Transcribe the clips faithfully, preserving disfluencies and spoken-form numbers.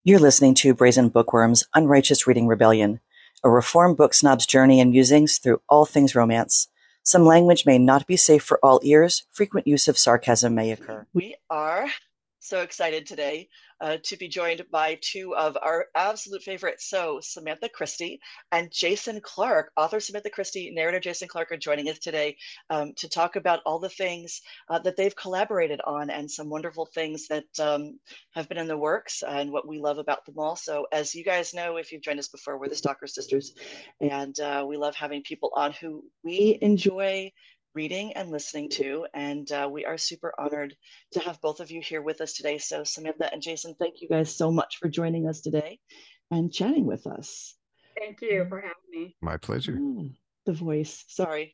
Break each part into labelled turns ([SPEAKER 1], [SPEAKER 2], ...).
[SPEAKER 1] You're listening to Brazen Bookworm's Unrighteous Reading Rebellion, a reformed book snob's journey and musings through all things romance. Some language may not be safe for all ears. Frequent use of sarcasm may occur. We are so excited today uh, to be joined by two of our absolute favorites. So Samantha Christie and Jason Clark, author Samantha Christie, narrator Jason Clark, are joining us today um, to talk about all the things uh, that they've collaborated on and some wonderful things that um, have been in the works and what we love about them all. So as you guys know, if you've joined us before, we're the Stalker Sisters, and uh, we love having people on who we enjoy reading and listening to, and uh, we are super honored to have both of you here with us today. So Samantha and Jason, thank you guys so much for joining us today and chatting with us.
[SPEAKER 2] Thank you for having me.
[SPEAKER 3] My pleasure.
[SPEAKER 1] Oh, the voice, sorry.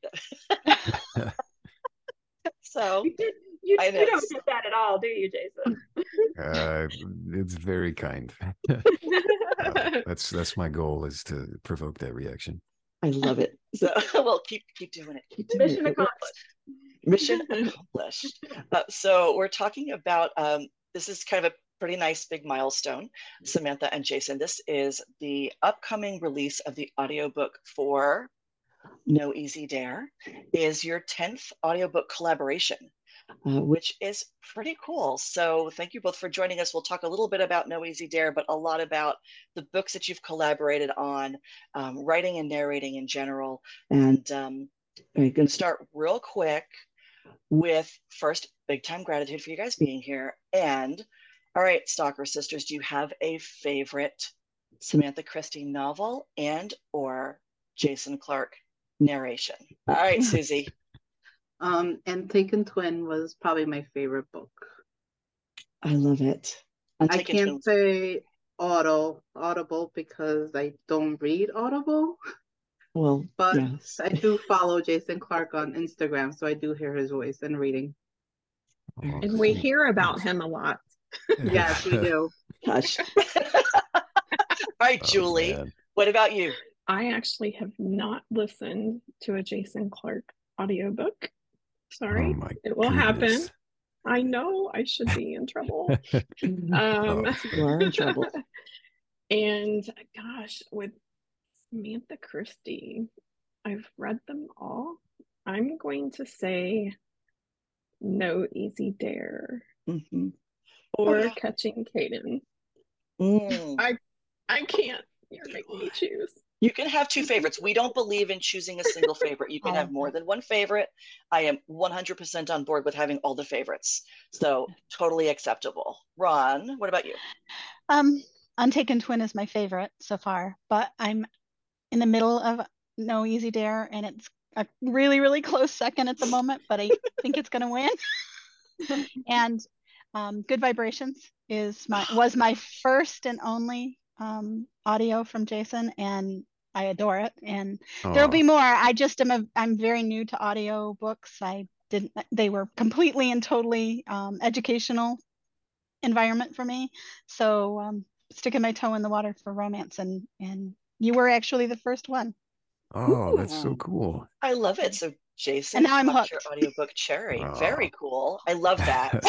[SPEAKER 1] So
[SPEAKER 2] you, you, you don't get that at all, do you, Jason?
[SPEAKER 3] uh, it's very kind. uh, that's that's my goal, is to provoke that reaction.
[SPEAKER 1] I love it. So well, keep keep doing it. Keep doing
[SPEAKER 2] Mission
[SPEAKER 1] it.
[SPEAKER 2] accomplished.
[SPEAKER 1] Mission accomplished. Uh, so we're talking about um, this is kind of a pretty nice big milestone, Samantha and Jason. This is the upcoming release of the audiobook for No Easy Dare. Is your tenth audiobook collaboration, uh, which is pretty cool. So thank you both for joining us. We'll talk a little bit about No Easy Dare, but a lot about the books that you've collaborated on, um, writing and narrating in general. And um, I'm going to start real quick with first, big time gratitude for you guys being here. And all right, Stalker Sisters, do you have a favorite Samantha Christie novel and or Jason Clark narration? All right, Susie.
[SPEAKER 4] Um, Untaken Twin was probably my favorite book.
[SPEAKER 1] I love it.
[SPEAKER 4] Untaken I can't Twin. say auto audible because I don't read Audible.
[SPEAKER 1] Well,
[SPEAKER 4] but
[SPEAKER 1] yes.
[SPEAKER 4] I do follow Jason Clark on Instagram, so I do hear his voice and reading.
[SPEAKER 5] And we hear about him a lot.
[SPEAKER 4] Yes, we do.
[SPEAKER 1] Gosh. All right, Julie. Oh, what about you?
[SPEAKER 5] I actually have not listened to a Jason Clark audiobook. Sorry,
[SPEAKER 3] oh
[SPEAKER 5] it will
[SPEAKER 3] goodness.
[SPEAKER 5] happen. I know I should be in trouble. um,
[SPEAKER 1] oh, you are in trouble.
[SPEAKER 5] And gosh, with Samantha Christie, I've read them all. I'm going to say No Easy Dare
[SPEAKER 1] mm-hmm.
[SPEAKER 5] or
[SPEAKER 1] oh, yeah.
[SPEAKER 5] Catching Caden.
[SPEAKER 1] Mm.
[SPEAKER 5] I I can't. You're making me choose.
[SPEAKER 1] You can have two favorites. We don't believe in choosing a single favorite. You can have more than one favorite. I am one hundred percent on board with having all the favorites. So totally acceptable. Ron, what about you?
[SPEAKER 6] Um, Untaken Twin is my favorite so far, but I'm in the middle of No Easy Dare, and it's a really, really close second at the moment, but I think it's going to win. And um, Good Vibrations is my was my first and only um, audio from Jason, and I adore it. And oh. There'll be more. I just am a I'm very new to audio books. I didn't. They were completely and totally um, educational environment for me. So um, sticking my toe in the water for romance, and and you were actually the first one.
[SPEAKER 3] Oh, Ooh. That's so cool.
[SPEAKER 1] I love it. So Jason,
[SPEAKER 6] and now I'm hooked.
[SPEAKER 1] Your audiobook Cherry. Oh. Very cool. I love that.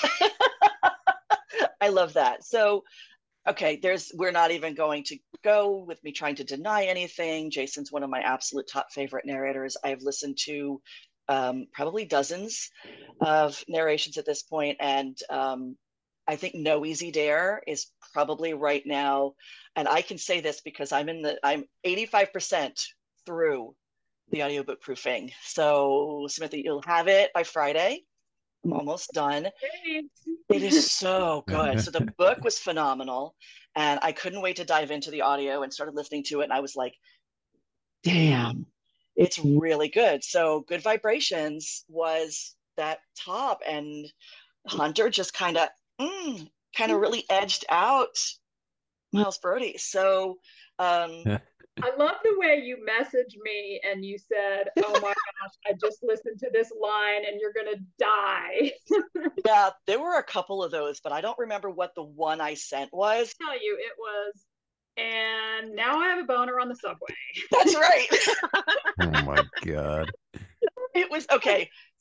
[SPEAKER 1] I love that. So, okay, there's we're not even going to go with me trying to deny anything. Jason's one of my absolute top favorite narrators. I've listened to um, probably dozens of narrations at this point, and um, I think No Easy Dare is probably right now, and I can say this because I'm in the I'm eighty-five percent through the audiobook proofing. So Samantha, you'll have it by Friday. I'm almost done. It is so good. So the book was phenomenal, and I couldn't wait to dive into the audio and started listening to it. And I was like, damn, it's really good. So Good Vibrations was that top, and Hunter just kind of, mm, kind of really edged out Miles Brody. So, um,
[SPEAKER 2] I love the way you messaged me and you said, oh my gosh, I just listened to this line and you're going to die.
[SPEAKER 1] Yeah, there were a couple of those, but I don't remember what the one I sent was.
[SPEAKER 2] I'll tell you, it was, and now I have a boner on the subway.
[SPEAKER 1] That's right.
[SPEAKER 3] Oh my God.
[SPEAKER 1] It was, okay.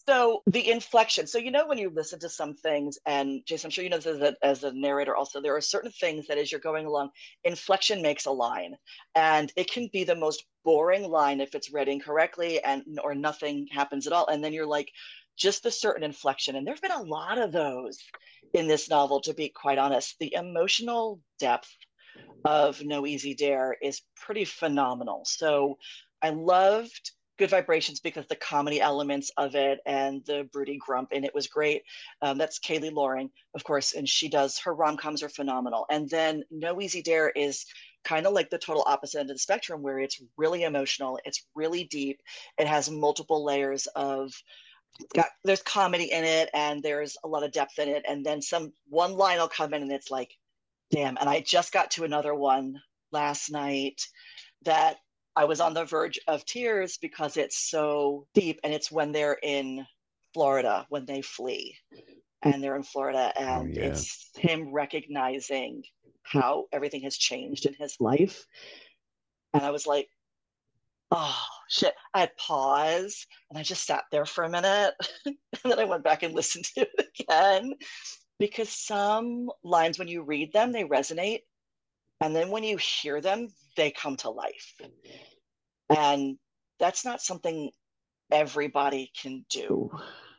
[SPEAKER 1] So the inflection. So, you know, when you listen to some things, and Jason, I'm sure you know this as a, as a narrator also, there are certain things that as you're going along, inflection makes a line. And it can be the most boring line if it's read incorrectly and or nothing happens at all. And then you're like, just the certain inflection. And there've been a lot of those in this novel, to be quite honest. The emotional depth of No Easy Dare is pretty phenomenal. So I loved Good Vibrations because the comedy elements of it and the broody grump in it was great. Um, that's Kaylee Loring, of course, and she does, her rom-coms are phenomenal. And then No Easy Dare is kind of like the total opposite end of the spectrum, where it's really emotional, it's really deep, it has multiple layers of, got, there's comedy in it and there's a lot of depth in it. And then some one line will come in and it's like, damn. And I just got to another one last night that I was on the verge of tears because it's so deep. And it's when they're in Florida, when they flee and they're in Florida, and
[SPEAKER 3] Oh, yeah.
[SPEAKER 1] it's him recognizing how everything has changed in his life. And I was like, oh shit. I paused and I just sat there for a minute. And then I went back and listened to it again, because some lines, when you read them, they resonate. And then when you hear them, they come to life. And that's not something everybody can do.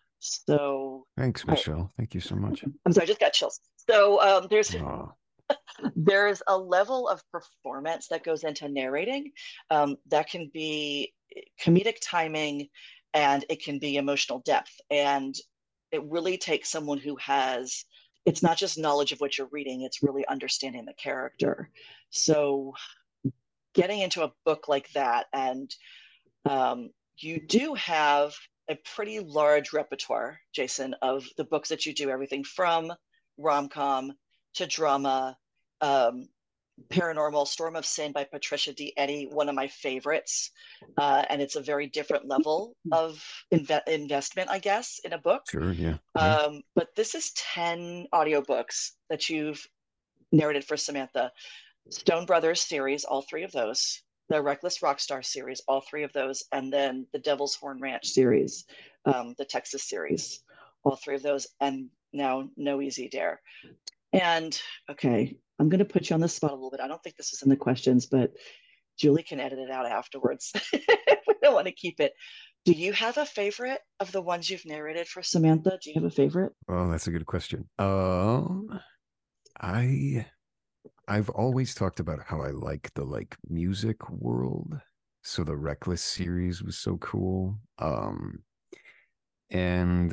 [SPEAKER 1] So
[SPEAKER 3] Thanks, Michelle. I, Thank you so much.
[SPEAKER 1] I'm sorry, I just got chills. So um, there's
[SPEAKER 3] Oh.
[SPEAKER 1] there's a level of performance that goes into narrating um, that can be comedic timing, and it can be emotional depth. And it really takes someone who has, it's not just knowledge of what you're reading, it's really understanding the character. So getting into a book like that, and um, you do have a pretty large repertoire, Jason, of the books that you do, everything from rom-com to drama, um, paranormal, Storm of Sin by Patricia D. Eddy, one of my favorites. Uh, and it's a very different level of inve- investment, I guess, in a book.
[SPEAKER 3] Sure, yeah. yeah.
[SPEAKER 1] Um, but this is ten audiobooks that you've narrated for Samantha. Stone Brothers series, all three of those. The Reckless Rockstar series, all three of those. And then the Devil's Horn Ranch series, um, the Texas series, all three of those. And now No Easy Dare. And okay, I'm going to put you on the spot a little bit. I don't think this is in the questions, but Julie can edit it out afterwards if we don't want to keep it. Do you have a favorite of the ones you've narrated for Samantha? Do you have a favorite?
[SPEAKER 3] Oh, that's a good question. Um, I, I've always talked about how I like the like music world. So the Reckless series was so cool. Um, and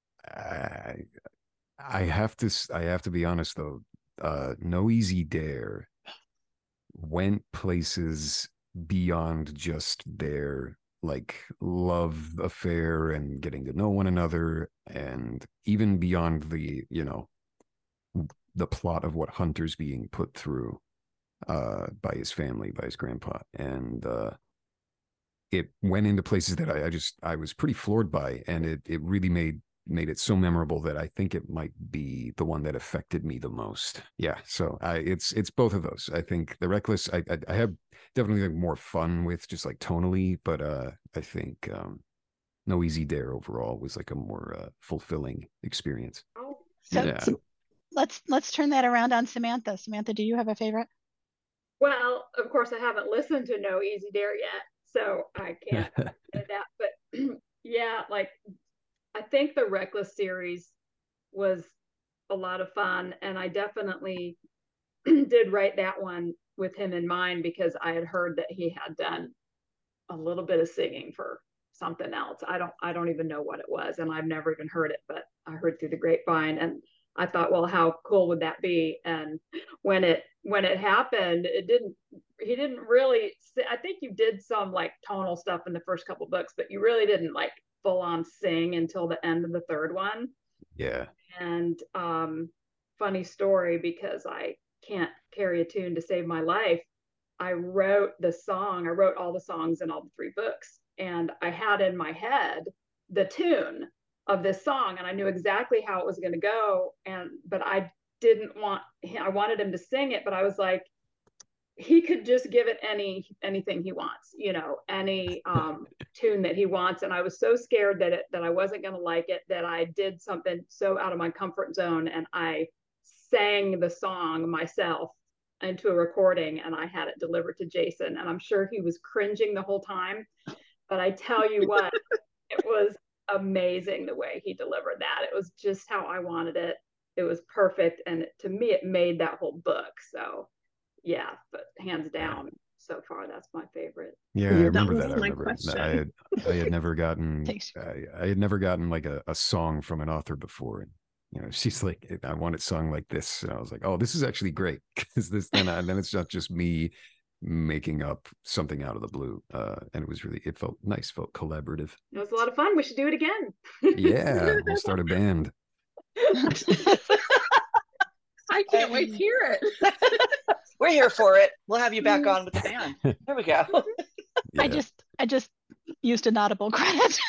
[SPEAKER 3] I, I have to, I have to be honest though. Uh, No Easy Dare went places beyond just their like love affair and getting to know one another, and even beyond the, you know, the plot of what Hunter's being put through uh, by his family, by his grandpa. And uh, it went into places that I, I just, I was pretty floored by, and it, it really made made it so memorable that I think it might be the one that affected me the most. Yeah, so I, it's it's both of those. I think the Reckless, I I, I have definitely like more fun with, just like tonally, but uh, I think um, No Easy Dare overall was like a more uh, fulfilling experience.
[SPEAKER 2] Oh,
[SPEAKER 6] So
[SPEAKER 3] Yeah.
[SPEAKER 6] let's let's turn that around on Samantha. Samantha, do you have a favorite?
[SPEAKER 2] well, of course, I haven't listened to No Easy Dare yet, so I can't say that. But yeah, like I think the Reckless series was a lot of fun, and I definitely did write that one with him in mind because I had heard that he had done a little bit of singing for something else. I don't I don't even know what it was, and I've never even heard it, but I heard through the grapevine, and I thought, well, how cool would that be? And when it when it happened, it didn't he didn't really I think you did some like tonal stuff in the first couple books, but you really didn't like full on sing until the end of the third one.
[SPEAKER 3] Yeah.
[SPEAKER 2] And um funny story, because I can't carry a tune to save my life. I wrote the song, I wrote all the songs in all the three books, and I had in my head the tune of this song, and I knew exactly how it was going to go. And but I didn't want I wanted him to sing it, but I was like, he could just give it any anything he wants, you know, any um, tune that he wants. And I was so scared that it, that I wasn't going to like it, that I did something so out of my comfort zone, and I sang the song myself into a recording, and I had it delivered to Jason. And I'm sure he was cringing the whole time, but I tell you what, it was amazing the way he delivered that. It was just how I wanted it. It was perfect, and to me, it made that whole book. So. Yeah, but hands down, so far that's my favorite.
[SPEAKER 3] Yeah, I
[SPEAKER 5] That
[SPEAKER 3] remember
[SPEAKER 5] was
[SPEAKER 3] that. I
[SPEAKER 5] my
[SPEAKER 3] remember.
[SPEAKER 5] question.
[SPEAKER 3] I had I had never gotten
[SPEAKER 6] Thanks.
[SPEAKER 3] I, I had never gotten like a, a song from an author before, and you know, she's like, I want it sung like this, and I was like, oh, this is actually great, because this then I, then it's not just me making up something out of the blue, uh, and it was really it felt nice, felt collaborative.
[SPEAKER 2] It was a lot of fun. We should do it again.
[SPEAKER 3] Yeah, we'll start a band.
[SPEAKER 5] I can't wait to hear it.
[SPEAKER 1] We're here for it. We'll have you back on with the band. There we go.
[SPEAKER 3] Yeah.
[SPEAKER 6] I just I just used an Audible credit.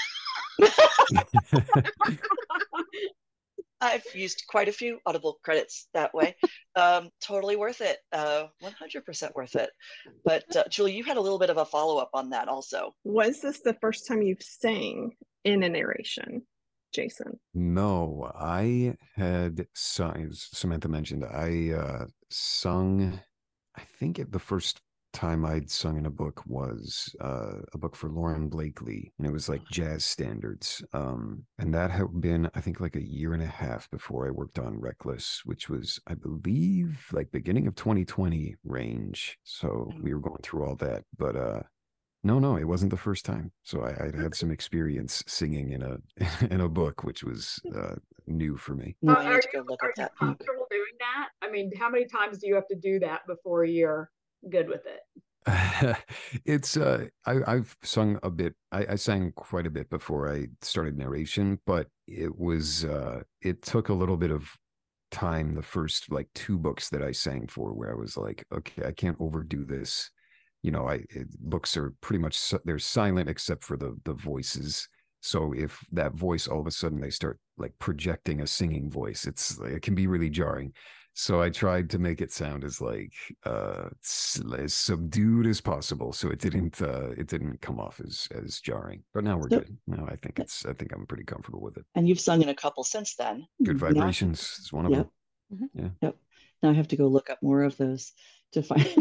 [SPEAKER 1] I've used quite a few Audible credits that way. Um, totally worth it. Uh, one hundred percent worth it. But uh, Julie, you had a little bit of a follow-up on that also.
[SPEAKER 5] Was this the first time you've sang in a narration, Jason?
[SPEAKER 3] No, I had sung, as Samantha mentioned, I uh, sung, I think it, the first time I'd sung in a book was uh, a book for Lauren Blakely, and it was like jazz standards. Um, and that had been, I think, like a year and a half before I worked on Reckless, which was, I believe, like beginning of twenty twenty range. So we were going through all that, but uh, no, no, it wasn't the first time. So I, I'd had some experience singing in a in a book, which was uh, new for me.
[SPEAKER 1] No,
[SPEAKER 2] Uh,
[SPEAKER 1] I
[SPEAKER 2] are
[SPEAKER 1] need to
[SPEAKER 2] you,
[SPEAKER 1] go look
[SPEAKER 2] are
[SPEAKER 1] up
[SPEAKER 2] you
[SPEAKER 1] that book.
[SPEAKER 2] comfortable doing that? I mean, how many times do you have to do that before you're good with it?
[SPEAKER 3] It's uh I, I've sung a bit. I, I sang quite a bit before I started narration, but it was uh it took a little bit of time, the first like two books that I sang for, where I was like, okay, I can't overdo this. You know, I it, books are pretty much si- they're silent except for the the voices. So if that voice all of a sudden they start like projecting a singing voice, it's it can be really jarring. So I tried to make it sound as like uh s- as subdued as possible, so it didn't uh it didn't come off as as jarring. But now we're
[SPEAKER 1] So-
[SPEAKER 3] good. Now I think it's I think I'm pretty comfortable with it.
[SPEAKER 1] And you've sung in a couple since then.
[SPEAKER 3] Good
[SPEAKER 1] Now-
[SPEAKER 3] Vibrations is one of
[SPEAKER 1] Yep.
[SPEAKER 3] them. Yeah.
[SPEAKER 1] Yep. Now I have to go look up more of those to find.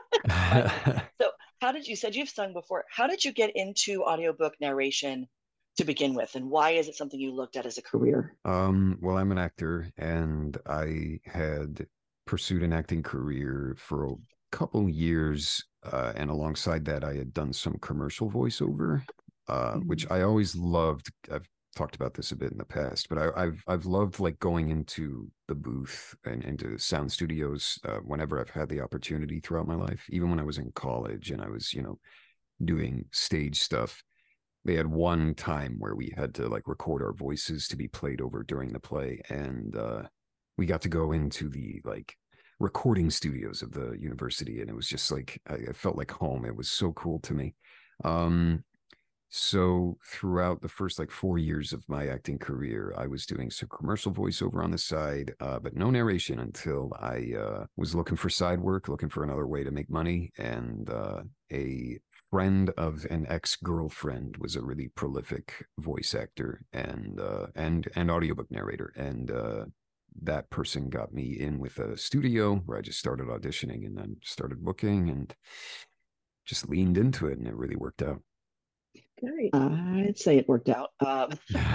[SPEAKER 1] So how did you said you've sung before? How did you get into audiobook narration to begin with? And why is it something you looked at as a career?
[SPEAKER 3] Um, well, I'm an actor, and I had pursued an acting career for a couple years, uh, and alongside that, I had done some commercial voiceover, uh, which I always loved. I've talked about this a bit in the past, but I, I've I've loved like going into the booth and into sound studios uh, whenever I've had the opportunity throughout my life, even when I was in college and I was, you know, doing stage stuff. They had one time where we had to like record our voices to be played over during the play, and uh we got to go into the like recording studios of the university, and it was just like I, I felt like home. It was so cool to me. Um so throughout the first like four years of my acting career, I was doing some commercial voiceover on the side, uh, but no narration until I uh, was looking for side work, looking for another way to make money. And uh, a friend of an ex-girlfriend was a really prolific voice actor and uh, and and audiobook narrator. And uh, that person got me in with a studio where I just started auditioning and then started booking and just leaned into it, and it really worked out.
[SPEAKER 5] Great.
[SPEAKER 1] I'd say it worked out. Um,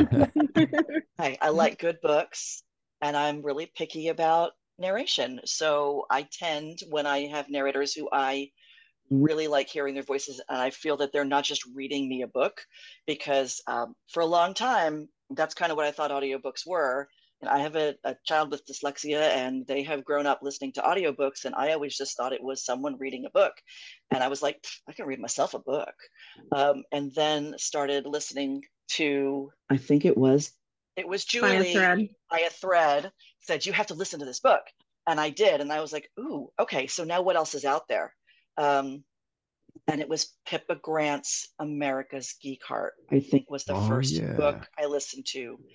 [SPEAKER 1] I, I like good books, and I'm really picky about narration. So I tend, when I have narrators who I really like hearing their voices, and I feel that they're not just reading me a book, because um, for a long time, that's kind of what I thought audiobooks were. And I have a, a child with dyslexia, and they have grown up listening to audiobooks, and I always just thought it was someone reading a book. And I was like, I can read myself a book. Um, and then started listening to, I think it was, it was
[SPEAKER 5] By a
[SPEAKER 1] Julie
[SPEAKER 5] thread.
[SPEAKER 1] by a thread said, you have to listen to this book. And I did. And I was like, ooh, okay, so now what else is out there? Um, and it was Pippa Grant's America's Geek Heart, I think was the
[SPEAKER 3] Oh,
[SPEAKER 1] first
[SPEAKER 3] yeah.
[SPEAKER 1] book I listened to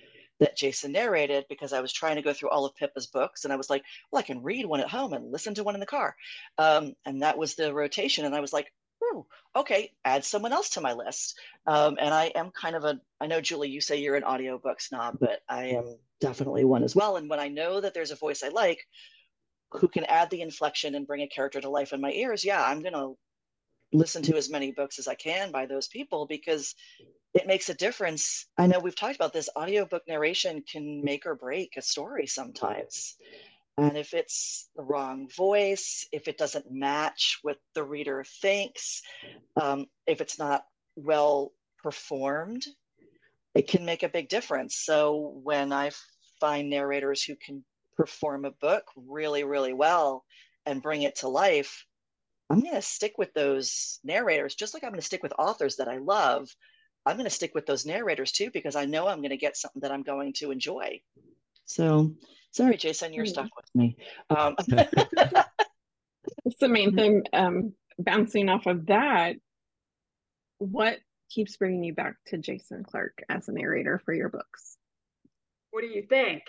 [SPEAKER 1] that Jason narrated because I was trying to go through all of Pippa's books, and I was like, well, I can read one at home and listen to one in the car. Um, and that was the rotation. And I was like, ooh, okay, add someone else to my list. Um, and I am kind of a, I know, Julie, you say you're an audiobook snob, but I am definitely one as well. And when I know that there's a voice I like who can add the inflection and bring a character to life in my ears, yeah, I'm going to listen to as many books as I can by those people, because it makes a difference. I know we've talked about this, audiobook narration can make or break a story sometimes. And if it's the wrong voice, if it doesn't match what the reader thinks, um, if it's not well performed, it can make a big difference. So when I find narrators who can perform a book really, really well and bring it to life, I'm going to stick with those narrators, just like I'm going to stick with authors that I love. I'm going to stick with those narrators too, because I know I'm going to get something that I'm going to enjoy. So sorry, Jason, you're stuck with me. Um,
[SPEAKER 5] It's the main thing. Um, bouncing off of that, what keeps bringing you back to Jason Clarke as a narrator for your books?
[SPEAKER 2] What do you think?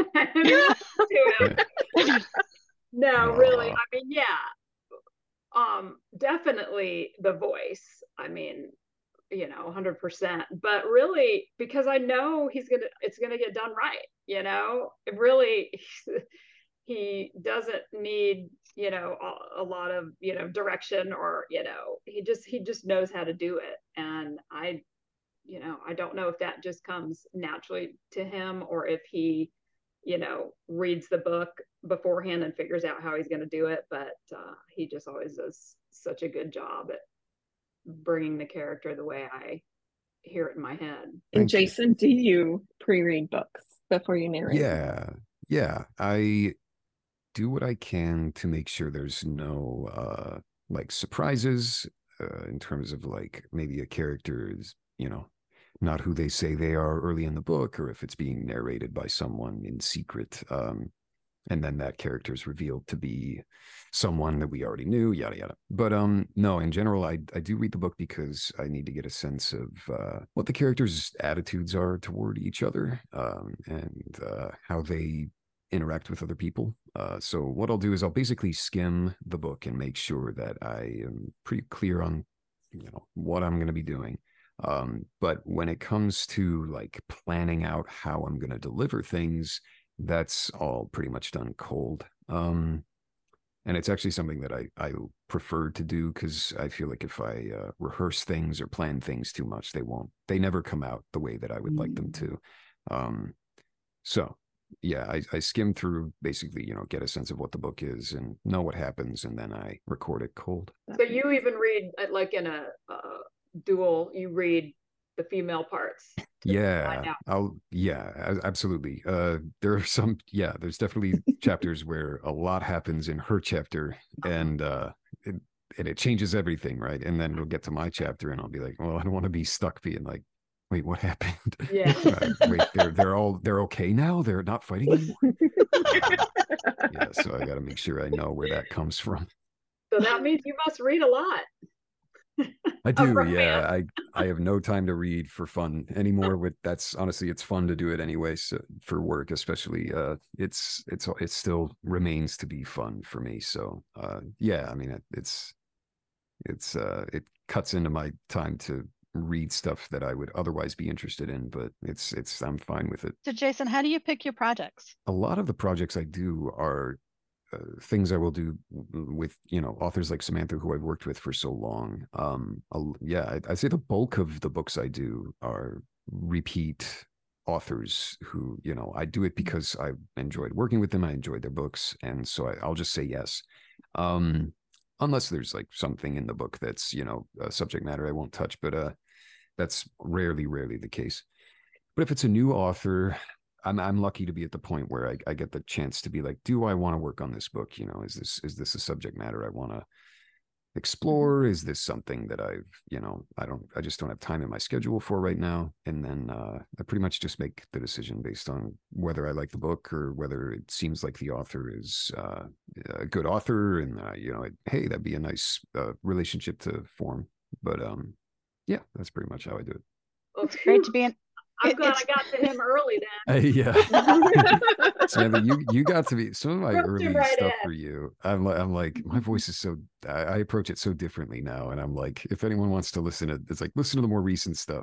[SPEAKER 2] No, really. I mean, yeah. Um, definitely the voice. I mean, you know, one hundred percent. But really, because I know he's gonna, it's gonna get done right. You know, it really, he doesn't need, you know, a, a lot of, you know, direction, or, you know, he just he just knows how to do it. And I, you know, I don't know if that just comes naturally to him, or if he, you know, reads the book beforehand and figures out how he's going to do it. But uh, he just always does such a good job at bringing the character the way I hear it in my head.
[SPEAKER 5] And Jason, do you pre-read books before you narrate?
[SPEAKER 3] Yeah, yeah. I do what I can to make sure there's no uh, like surprises uh, in terms of like maybe a character is, you know, not who they say they are early in the book, or if it's being narrated by someone in secret. Um, and then that character is revealed to be someone that we already knew, yada, yada. But um, no, in general, I, I do read the book because I need to get a sense of uh, what the characters' attitudes are toward each other, um, and uh, how they interact with other people. Uh, so what I'll do is I'll basically skim the book and make sure that I am pretty clear on, you know, what I'm going to be doing. Um, but when it comes to like planning out how I'm going to deliver things, that's all pretty much done cold. Um, and it's actually something that I, I prefer to do, because I feel like if I uh, rehearse things or plan things too much, they won't, they never come out the way that I would like them to. Um, so yeah, I, I skim through, basically, you know, get a sense of what the book is and know what happens, and then I record it cold.
[SPEAKER 2] So you even read, like in a uh, duel, you read the female parts.
[SPEAKER 3] Yeah, I'll, yeah, absolutely. Uh, there are some, yeah, there's definitely chapters where a lot happens in her chapter, and uh, it, and it changes everything, right? And then we'll get to my chapter, and I'll be like, well, I don't want to be stuck being like, wait, what happened?
[SPEAKER 2] Yeah.
[SPEAKER 3] uh, wait, they're they're all they're okay now. They're not fighting anymore. Yeah, so I got to make sure I know where that comes from.
[SPEAKER 2] So that means you must read a lot.
[SPEAKER 3] I do, yeah. I I have no time to read for fun anymore. With that's honestly, it's fun to do it anyway. So for work, especially, uh, it's it's it still remains to be fun for me. So, uh, yeah, I mean, it, it's it's uh, it cuts into my time to read stuff that I would otherwise be interested in, but it's it's I'm fine with it.
[SPEAKER 6] So Jason, how do you pick your projects?
[SPEAKER 3] A lot of the projects I do are uh, things I will do with, you know, authors like Samantha, who I've worked with for so long. Um, I'll, yeah, I, I'd say the bulk of the books I do are repeat authors who, you know, I do it because I enjoyed working with them. I enjoyed their books. And so I, I'll just say yes. Um, unless there's like something in the book that's, you know, a subject matter I won't touch, but uh, that's rarely, rarely the case. But if it's a new author, I'm I'm lucky to be at the point where I, I get the chance to be like, do I want to work on this book? You know, is this is this a subject matter I want to explore? Is this something that I've, you know, I don't, I just don't have time in my schedule for right now? And then uh, I pretty much just make the decision based on whether I like the book or whether it seems like the author is uh, a good author, and uh, you know, it, hey, that'd be a nice uh, relationship to form. But um, yeah, that's pretty much how I do it.
[SPEAKER 6] It's great to be in
[SPEAKER 2] I'm
[SPEAKER 6] It-
[SPEAKER 2] glad
[SPEAKER 6] it's-
[SPEAKER 2] I got to him early then.
[SPEAKER 3] Uh, yeah. Samantha, you you got to be some of my
[SPEAKER 2] Roped him
[SPEAKER 3] early
[SPEAKER 2] right
[SPEAKER 3] stuff
[SPEAKER 2] in.
[SPEAKER 3] for you. I'm like I'm like my voice is so I, I approach it so differently now, and I'm like, if anyone wants to listen to, it's like listen to the more recent stuff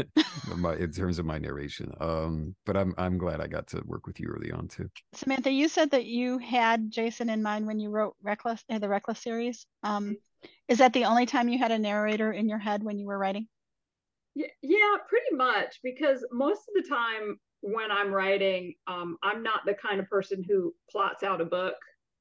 [SPEAKER 3] my, in terms of my narration. Um, but I'm I'm glad I got to work with you early on too.
[SPEAKER 6] Samantha, you said that you had Jason in mind when you wrote Reckless, uh, the Reckless series. Um, is that the only time you had a narrator in your head when you were writing?
[SPEAKER 2] Yeah, yeah, pretty much. Because most of the time when I'm writing, um, I'm not the kind of person who plots out a book.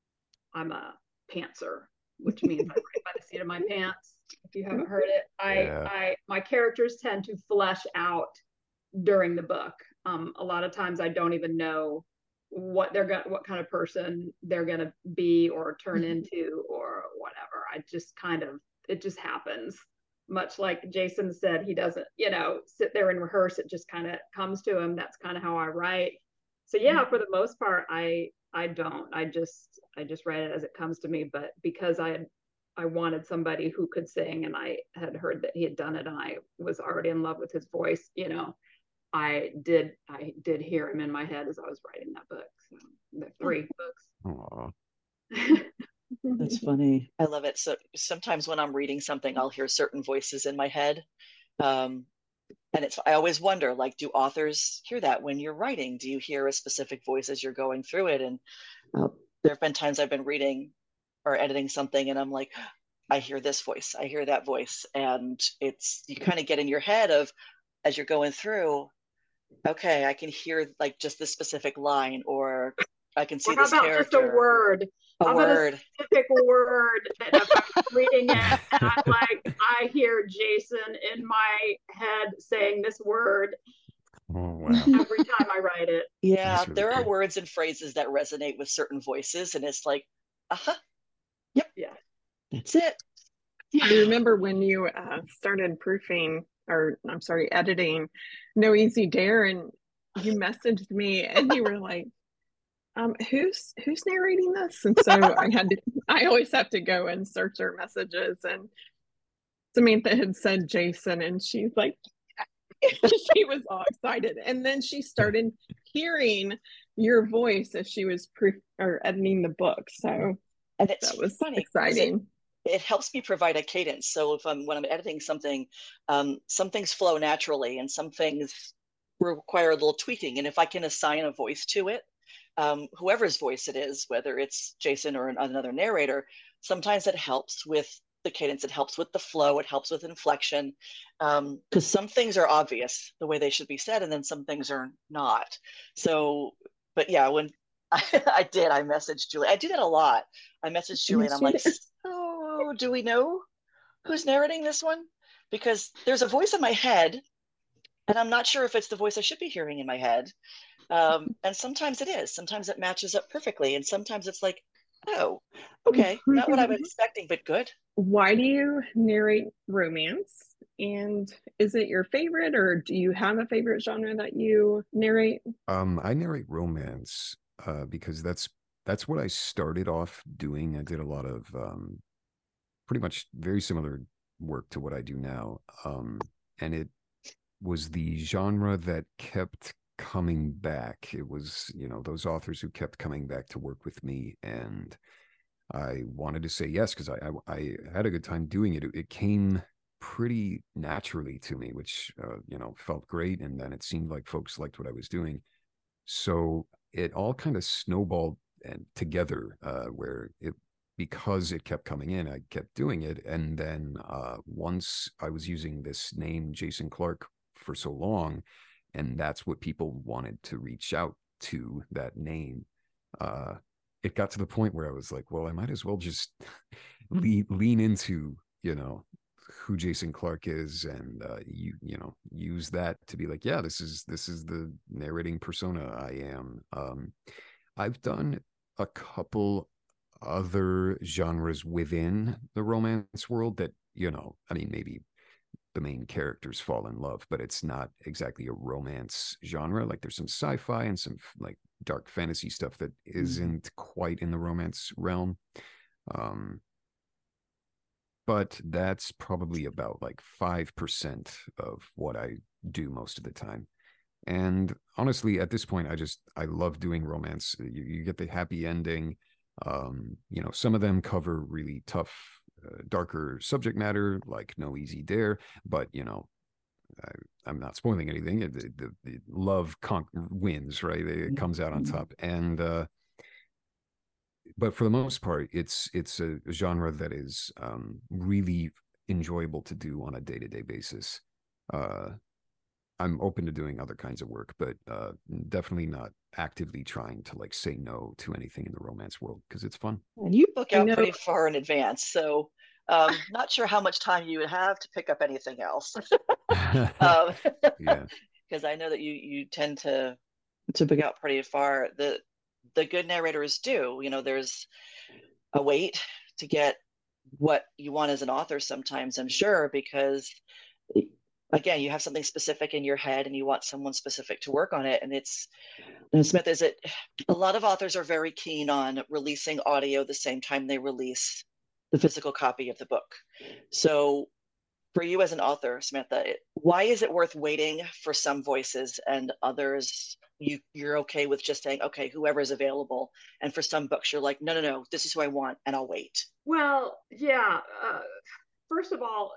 [SPEAKER 2] I'm a pantser, which means I write by the seat of my pants. If you haven't heard it, I,
[SPEAKER 3] Yeah.
[SPEAKER 2] I, my characters tend to flesh out during the book. Um, a lot of times I don't even know what they're going, what kind of person they're going to be or turn into or whatever. I just kind of, it just happens. Much like Jason said, he doesn't, you know, sit there and rehearse. It just kind of comes to him. That's kind of how I write. So yeah, for the most part, I I don't. I just I just write it as it comes to me. But because I had I wanted somebody who could sing, and I had heard that he had done it, and I was already in love with his voice, you know, I did I did hear him in my head as I was writing that book. So the three
[SPEAKER 3] Aw.
[SPEAKER 2] books.
[SPEAKER 1] That's funny. I love it. So sometimes when I'm reading something, I'll hear certain voices in my head. Um, and it's, I always wonder, like, do authors hear that when you're writing? Do you hear a specific voice as you're going through it? And uh, there have been times I've been reading or editing something and I'm like, I hear this voice, I hear that voice. And it's, you kind of get in your head of, as you're going through, okay, I can hear like just this specific line, or I can see
[SPEAKER 2] Or how
[SPEAKER 1] this
[SPEAKER 2] about
[SPEAKER 1] character.
[SPEAKER 2] just a word?
[SPEAKER 1] A
[SPEAKER 2] How
[SPEAKER 1] word.
[SPEAKER 2] about a specific word that if I'm reading it and I'm like, I hear Jason in my head saying this word
[SPEAKER 3] Oh wow.
[SPEAKER 2] every time I write it.
[SPEAKER 1] Yeah,
[SPEAKER 3] really
[SPEAKER 1] there are
[SPEAKER 3] cool.
[SPEAKER 1] words and phrases that resonate with certain voices, and it's like, uh-huh, yep,
[SPEAKER 2] Yeah.
[SPEAKER 1] that's it.
[SPEAKER 5] I remember when you uh, started proofing, or I'm sorry, editing No Easy Dare, and you messaged me and you were like, um, who's who's narrating this? And so I had to, I always have to go and search our messages, and Samantha had said Jason, and she's like, she was all excited. And then she started hearing your voice as she was proof or editing the book. So
[SPEAKER 1] And it's
[SPEAKER 5] that was
[SPEAKER 1] funny because it,
[SPEAKER 5] exciting.
[SPEAKER 1] it helps me provide a cadence. So if I'm when I'm editing something, um, some things flow naturally, and some things require a little tweaking. And if I can assign a voice to it, um, whoever's voice it is, whether it's Jason or an, another narrator, sometimes it helps with the cadence, it helps with the flow, it helps with inflection, because um, some things are obvious the way they should be said, and then some things are not. So, but yeah, when I, I did, I messaged Julie. I do that a lot. I messaged Julie and I'm like, so do we know who's narrating this one? Because there's a voice in my head and I'm not sure if it's the voice I should be hearing in my head. Um, and sometimes it is. Sometimes it matches up perfectly. And sometimes it's like, oh, okay, not what I'm expecting, but good.
[SPEAKER 5] Why do you narrate romance? And is it your favorite, or do you have a favorite genre that you narrate?
[SPEAKER 3] Um, I narrate romance uh, because that's that's what I started off doing. I did a lot of um, pretty much very similar work to what I do now, um, and it was the genre that kept coming back. It was, you know, those authors who kept coming back to work with me, and I wanted to say yes because I, I I had a good time doing it. It, it came pretty naturally to me, which uh, you know, felt great, and then it seemed like folks liked what I was doing. So it all kind of snowballed and together, uh, where it, because it kept coming in, I kept doing it. And then uh, once I was using this name, Jason Clark, for so long, and that's what people wanted to reach out to, that name, uh, it got to the point where I was like, well, I might as well just lean, lean into, you know, who Jason Clark is, and uh, you you know, use that to be like, yeah, this is this is the narrating persona I am. Um, I've done a couple other genres within the romance world that, you know, I mean, maybe the main characters fall in love, but it's not exactly a romance genre. Like there's some sci-fi and some like dark fantasy stuff that isn't mm-hmm. quite in the romance realm. Um, but that's probably about like five percent of what I do most of the time. And honestly, at this point, I just I love doing romance. You, you get the happy ending. Um, you know, some of them cover really tough, uh, darker subject matter, like No Easy Dare. But you know, I, I'm not spoiling anything. It, the, the, the love con- wins, right? It comes out on top. And uh, but for the most part, it's it's a genre that is um, really enjoyable to do on a day to day basis. Uh, I'm open to doing other kinds of work, but uh, definitely not actively trying to like say no to anything in the romance world because it's fun.
[SPEAKER 1] And you book
[SPEAKER 5] I
[SPEAKER 1] out
[SPEAKER 5] know.
[SPEAKER 1] pretty far in advance, so um, not sure how much time you would have to pick up anything else. um,
[SPEAKER 3] Yeah.
[SPEAKER 1] Because I know that you you tend to to book out pretty far. The the good narrators do. You know, there's a wait to get what you want as an author sometimes, I'm sure, because again, you have something specific in your head and you want someone specific to work on it. And it's, and Smith, is it, a lot of authors are very keen on releasing audio the same time they release the physical copy of the book. So for you as an author, Samantha, why is it worth waiting for some voices and others you, you're okay with just saying, okay, whoever's available? And for some books, you're like, no, no, no, this is who I want and I'll wait.
[SPEAKER 2] Well, yeah. Uh, first of all,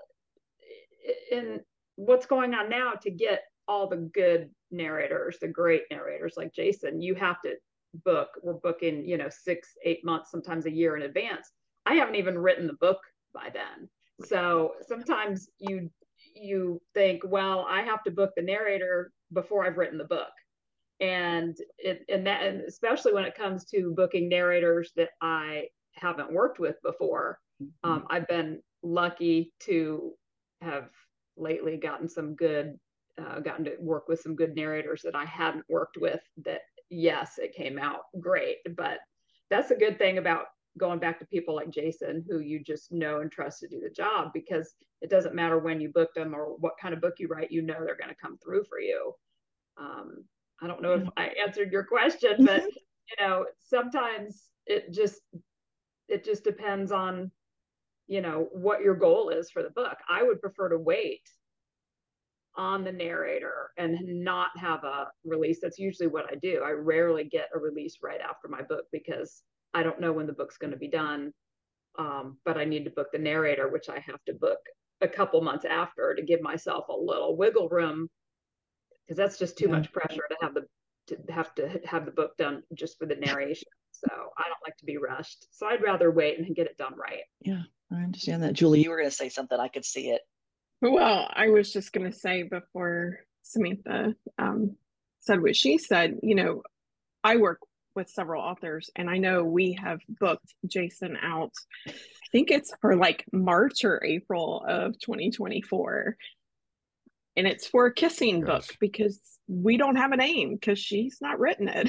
[SPEAKER 2] in what's going on now, to get all the good narrators, the great narrators like Jason, you have to book. We're booking, you know, six, eight months, sometimes a year in advance. I haven't even written the book by then. So sometimes you you think, well, I have to book the narrator before I've written the book. And it and that and especially when it comes to booking narrators that I haven't worked with before. Um, I've been lucky to have lately gotten some good, uh, gotten to work with some good narrators that I hadn't worked with that, yes, it came out great. But that's a good thing about going back to people like Jason, who you just know and trust to do the job, because it doesn't matter when you book them or what kind of book you write, you know they're going to come through for you. Um, I don't know if I answered your question, but you know, sometimes it just it just depends on, you know, what your goal is for the book. I would prefer to wait on the narrator and not have a release. That's usually what I do. I rarely get a release right after my book because I don't know when the book's going to be done. Um, but I need to book the narrator, which I have to book a couple months after to give myself a little wiggle room, because that's just too yeah. much pressure to have the to have to have the book done just for the narration. So I don't like to be rushed. So I'd rather wait and get it done right.
[SPEAKER 1] Yeah, I understand that. Julie, you were going to say something. I could see it.
[SPEAKER 5] Well, I was just going to say before Samantha um, said what she said, you know, I work with several authors and I know we have booked Jason out. I think it's for like March or April of twenty twenty-four. And it's for a kissing Gosh. book because we don't have a name because she's not written it.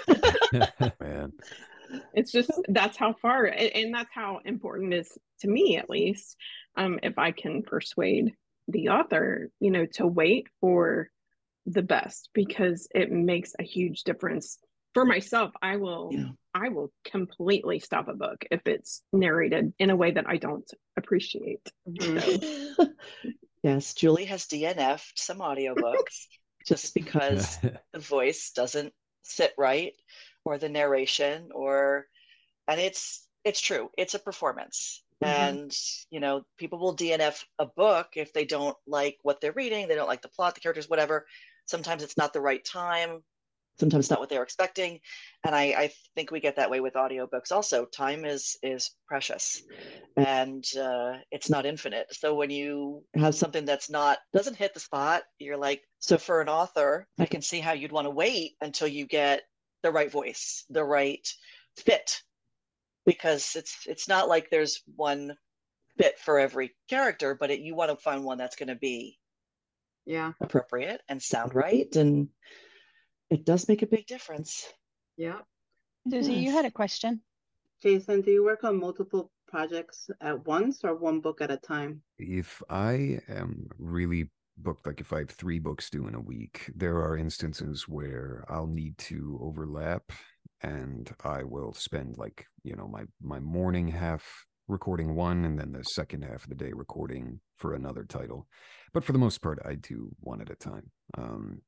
[SPEAKER 3] Man.
[SPEAKER 5] It's just, that's how far, and that's how important it is to me, at least, um, if I can persuade the author, you know, to wait for the best, because it makes a huge difference. For myself, I will, yeah. I will completely stop a book if it's narrated in a way that I don't appreciate. Mm-hmm. So.
[SPEAKER 1] Yes, Julie has D N F'd some audiobooks just because the voice doesn't sit right, or the narration, or, and it's it's true, it's a performance. Mm-hmm. And you know, people will D N F a book if they don't like what they're reading, they don't like the plot, the characters, whatever. Sometimes it's not the right time, sometimes not what they were expecting. And I, I think we get that way with audiobooks also. Time is is precious, and uh, it's not infinite. So when you have something that's not, doesn't hit the spot, you're like, so for an author, I can see how you'd want to wait until you get the right voice, the right fit, because it's it's not like there's one fit for every character, but it, you want to find one that's going to be
[SPEAKER 2] yeah
[SPEAKER 1] appropriate and sound right, and it does make a big difference.
[SPEAKER 2] Yeah.
[SPEAKER 6] Susie, yes. You had a question.
[SPEAKER 4] Jason, do you work on multiple projects at once or one book at a time?
[SPEAKER 3] If I am really booked, like if I have three books due in a week, there are instances where I'll need to overlap, and I will spend like, you know, my, my morning half recording one and then the second half of the day recording for another title. But for the most part, I do one at a time. Um,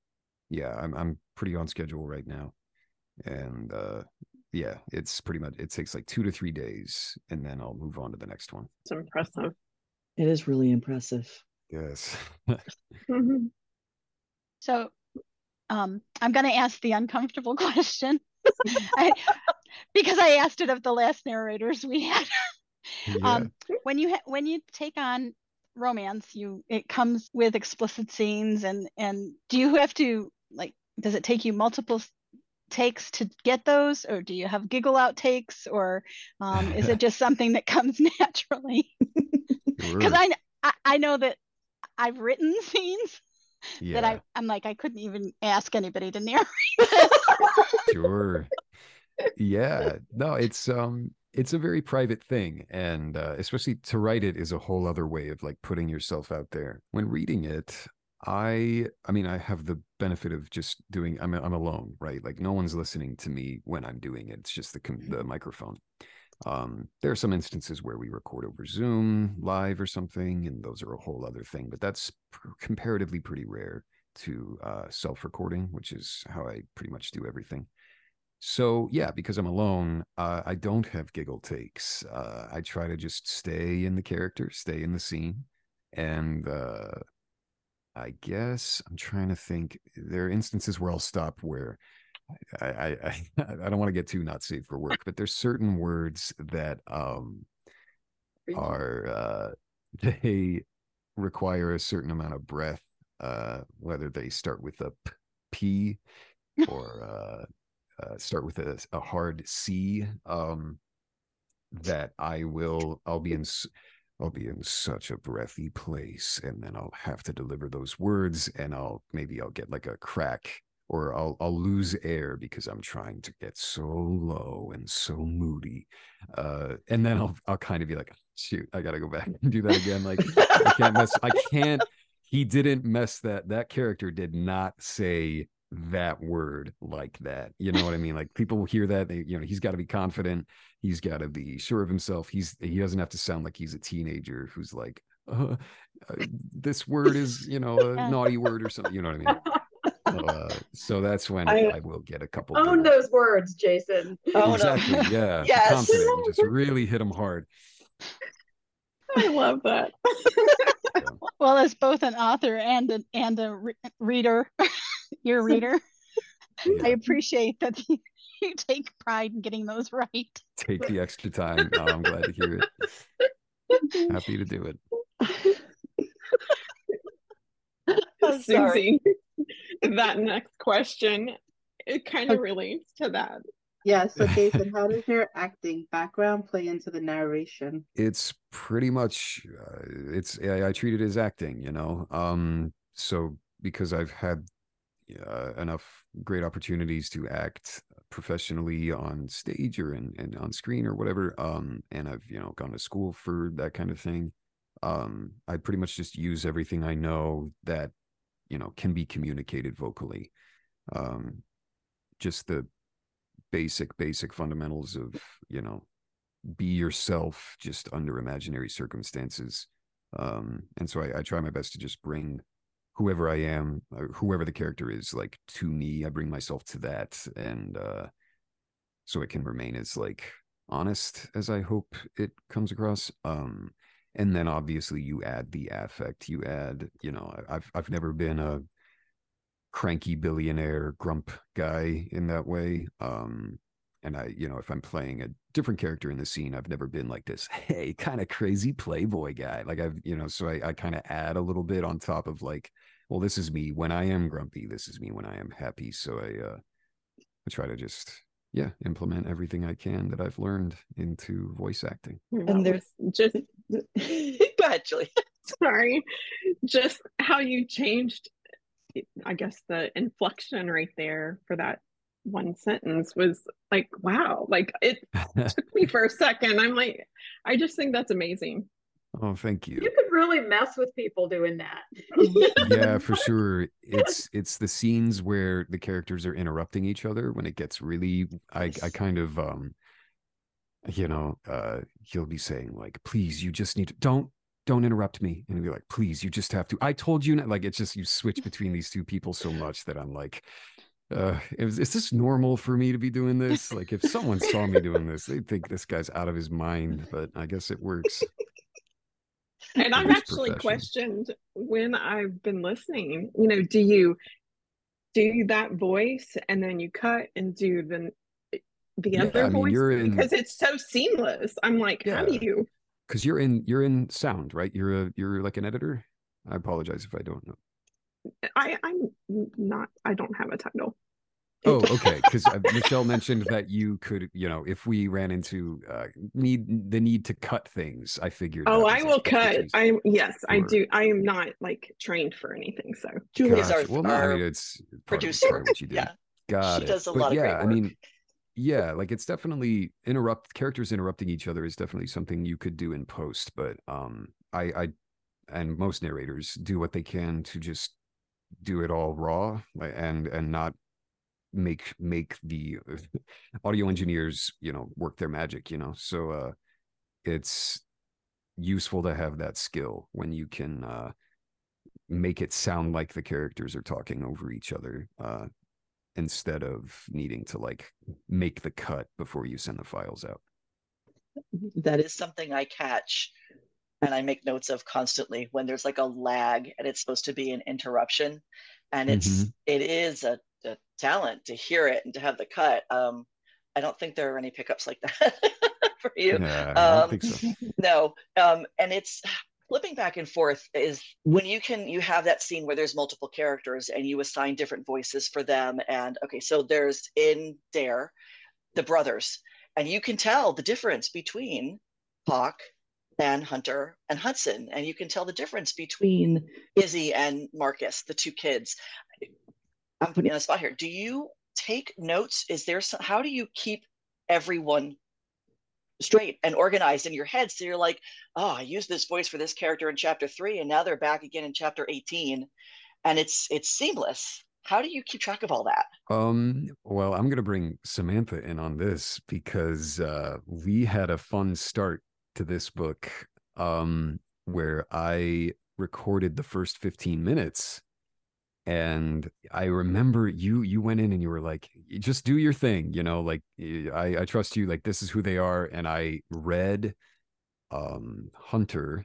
[SPEAKER 3] yeah, I'm I'm pretty on schedule right now, and uh, yeah, it's pretty much it takes like two to three days, and then I'll move on to the next one.
[SPEAKER 5] It's impressive.
[SPEAKER 1] It is really impressive.
[SPEAKER 3] Yes.
[SPEAKER 5] Mhm.
[SPEAKER 6] So um, I'm going to ask the uncomfortable question I, because I asked it of the last narrators we had.
[SPEAKER 3] Yeah.
[SPEAKER 6] Um, when you ha- when you take on romance, you it comes with explicit scenes, and and do you have to like? Does it take you multiple takes to get those, or do you have giggle out takes, or um, is it just something that comes naturally? Because
[SPEAKER 3] Sure.
[SPEAKER 6] I, I I know that I've written scenes that
[SPEAKER 3] Yeah.
[SPEAKER 6] I I'm like I couldn't even ask anybody to narrate this.
[SPEAKER 3] Sure. Yeah. No, it's um it's a very private thing, and uh, especially to write it is a whole other way of like putting yourself out there. When reading it, I I mean I have the benefit of just doing I'm I'm alone, right? Like no one's listening to me when I'm doing it. It's just the com- the microphone. Um, there are some instances where we record over Zoom live or something, and those are a whole other thing, but that's pr- comparatively pretty rare to uh, self-recording, which is how I pretty much do everything. So yeah, because I'm alone, uh, I don't have giggle takes. Uh, I try to just stay in the character, stay in the scene, and uh, I guess I'm trying to think. There are instances where I'll stop where I I I, I don't want to get too not safe for work, but there's certain words that um are uh they require a certain amount of breath, uh whether they start with a p, p or uh, uh start with a, a hard c, um that I will I'll be in I'll be in such a breathy place, and then I'll have to deliver those words, and I'll maybe I'll get like a crack, or I'll I'll lose air because I'm trying to get so low and so moody, uh, and then I'll I'll kind of be like, shoot, I gotta go back and do that again. Like I can't mess. I can't. He didn't mess that. That character did not say that word like that. You know what I mean? Like people will hear that. They, you know, he's got to be confident. He's got to be sure of himself. He's he doesn't have to sound like he's a teenager who's like, uh, uh, this word is, you know, a
[SPEAKER 6] Yeah.
[SPEAKER 3] naughty word or something. You know what I mean? So, uh, so that's when
[SPEAKER 5] I-
[SPEAKER 3] I will get a couple.
[SPEAKER 2] Own
[SPEAKER 3] giggles.
[SPEAKER 2] those words, Jason.
[SPEAKER 1] Oh,
[SPEAKER 3] Exactly.
[SPEAKER 1] no.
[SPEAKER 3] Yeah. Be
[SPEAKER 1] Yes.
[SPEAKER 3] confident and just really hit him hard.
[SPEAKER 5] I love that.
[SPEAKER 6] Well, as both an author and a, and a re- reader, your reader,
[SPEAKER 3] Yeah.
[SPEAKER 6] I appreciate that you, you take pride in getting those right.
[SPEAKER 3] Take the extra time. Oh, I'm glad to hear it. Happy to do it.
[SPEAKER 1] I'm sorry.
[SPEAKER 5] Susie, that next question, it kind of
[SPEAKER 4] Okay.
[SPEAKER 5] relates to that.
[SPEAKER 4] Yeah, so Jason, how does your acting background play into the narration?
[SPEAKER 3] It's pretty much uh, it's I, I treat it as acting, you know. Um, so because I've had uh, enough great opportunities to act professionally on stage or in, and on screen or whatever, um, and I've you know gone to school for that kind of thing. Um, I pretty much just use everything I know that you know can be communicated vocally. Um, just the basic basic fundamentals of you know be yourself just under imaginary circumstances, um and so I, I try my best to just bring whoever I am, or whoever the character is, like to me. I bring myself to that, and uh so it can remain as like honest as I hope it comes across. Um and then obviously you add the affect, you add you know i've i've never been a cranky billionaire grump guy in that way. Um, and I, you know, if I'm playing a different character in the scene, I've never been like this, hey, kind of crazy playboy guy. Like I've, you know, so I, I kind of add a little bit on top of like, well, this is me when I am grumpy. This is me when I am happy. So I, uh, I try to just, yeah, implement everything I can that I've learned into voice acting.
[SPEAKER 5] And
[SPEAKER 1] there's-
[SPEAKER 5] just
[SPEAKER 1] Go ahead, Julie.
[SPEAKER 5] sorry, just how you changed, I guess the inflection right there for that one sentence was like, wow, like it took me for a second. I'm like, I just think that's amazing.
[SPEAKER 3] Oh, thank you.
[SPEAKER 2] You could really mess with people doing that.
[SPEAKER 3] Yeah, for sure. It's it's the scenes where the characters are interrupting each other when it gets really I I kind of um you know, uh he'll be saying like, please, you just need to don't don't interrupt me. And he'd be like, please, you just have to. I told you not. Like, it's just, you switch between these two people so much that I'm like, uh, is, is this normal for me to be doing this? Like, if someone saw me doing this, they'd think this guy's out of his mind, but I guess it works.
[SPEAKER 5] And I've actually questioned when I've been listening, you know, do you do that voice and then you cut and do the the
[SPEAKER 3] Yeah,
[SPEAKER 5] other
[SPEAKER 3] I mean,
[SPEAKER 5] voice
[SPEAKER 3] you're in-
[SPEAKER 5] because it's so seamless. I'm like, how do
[SPEAKER 3] Yeah.
[SPEAKER 5] you?
[SPEAKER 3] Because you're in you're in sound, right? You're a you're like an editor. I apologize if I don't know.
[SPEAKER 5] I I'm not. I don't have a title.
[SPEAKER 3] Oh, okay. Because uh, Michelle mentioned that you could, you know, if we ran into uh, need the need to cut things, I figured.
[SPEAKER 5] Oh,
[SPEAKER 3] that
[SPEAKER 5] I
[SPEAKER 3] was
[SPEAKER 5] will
[SPEAKER 3] like
[SPEAKER 5] cut.
[SPEAKER 3] expertise.
[SPEAKER 5] I yes, I
[SPEAKER 3] Sure.
[SPEAKER 5] do. I am not like trained for anything. So
[SPEAKER 1] Julie's our,
[SPEAKER 3] Gotcha. Well, no, I
[SPEAKER 1] our
[SPEAKER 3] mean, it's part of,
[SPEAKER 1] producer.
[SPEAKER 3] part of what you do.
[SPEAKER 1] Yeah,
[SPEAKER 3] Got
[SPEAKER 1] she
[SPEAKER 3] it.
[SPEAKER 1] does a
[SPEAKER 3] But
[SPEAKER 1] lot of
[SPEAKER 3] yeah,
[SPEAKER 1] great
[SPEAKER 3] I
[SPEAKER 1] work.
[SPEAKER 3] mean, yeah, like it's definitely interrupt characters interrupting each other is definitely something you could do in post. But um, I, I, and most narrators do what they can to just do it all raw, like, and and not make make the audio engineers, you know, work their magic, you know. So uh, it's useful to have that skill when you can uh, make it sound like the characters are talking over each other. Uh, instead of needing to like make the cut before you send the files out.
[SPEAKER 1] That is something I catch and I make notes of constantly when there's like a lag and it's supposed to be an interruption. And it's,
[SPEAKER 3] Mhm.
[SPEAKER 1] it is a, a talent to hear it and to have the cut. Um, I don't think there are any pickups like that for you.
[SPEAKER 3] Yeah, I don't
[SPEAKER 1] Um,
[SPEAKER 3] think so.
[SPEAKER 1] no. Um, and it's flipping back and forth is when you can, you have that scene where there's multiple characters and you assign different voices for them. And okay, so there's in Dare, the brothers, and you can tell the difference between Hawk and Hunter and Hudson. And you can tell the difference between Izzy and Marcus, the two kids. I'm putting you on the spot here. Do you take notes? Is there some, how do you keep everyone straight and organized in your head so you're like, oh, I used this voice for this character in chapter three and now they're back again in chapter eighteen and it's it's seamless? How do you keep track of all that?
[SPEAKER 3] Um, well, I'm gonna bring Samantha in on this because uh, we had a fun start to this book um, where I recorded the first fifteen minutes. And I remember you you went in and you were like, just do your thing, you know, like I, I trust you, like this is who they are. And I read um Hunter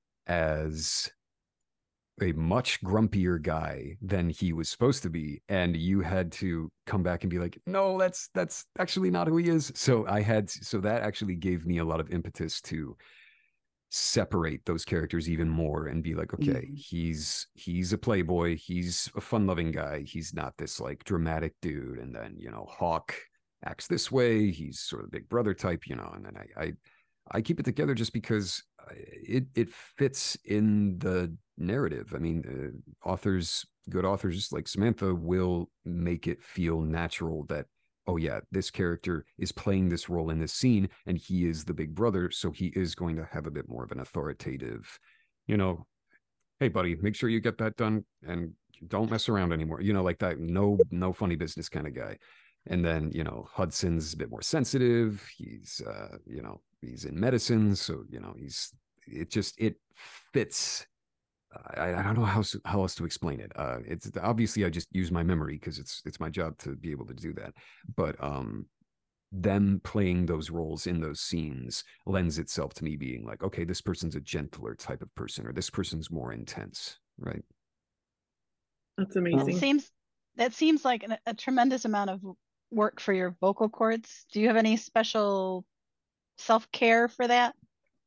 [SPEAKER 3] as a much grumpier guy than he was supposed to be. And you had to come back and be like, no, that's that's actually not who he is. So I had so that actually gave me a lot of impetus to separate those characters even more and be like, okay, mm. he's he's a playboy, he's a fun-loving guy, he's not this like dramatic dude. And then, you know, Hawk acts this way, he's sort of big brother type, you know. And then I I, I keep it together just because it it fits in the narrative. I mean, uh, authors, good authors like Samantha will make it feel natural that, oh yeah, this character is playing this role in this scene and he is the big brother, so he is going to have a bit more of an authoritative, you know, hey buddy, make sure you get that done and don't mess around anymore, you know, like that no no funny business kind of guy. And then, you know, Hudson's a bit more sensitive, he's uh you know, he's in medicine, so you know, he's it just it fits. I, I don't know how how else to explain it. Uh, it's obviously I just use my memory because it's it's my job to be able to do that. But um, them playing those roles in those scenes lends itself to me being like, okay, this person's a gentler type of person, or this person's more intense, right?
[SPEAKER 5] That's amazing.
[SPEAKER 6] That seems that seems like an, a tremendous amount of work for your vocal cords. Do you have any special self-care for that?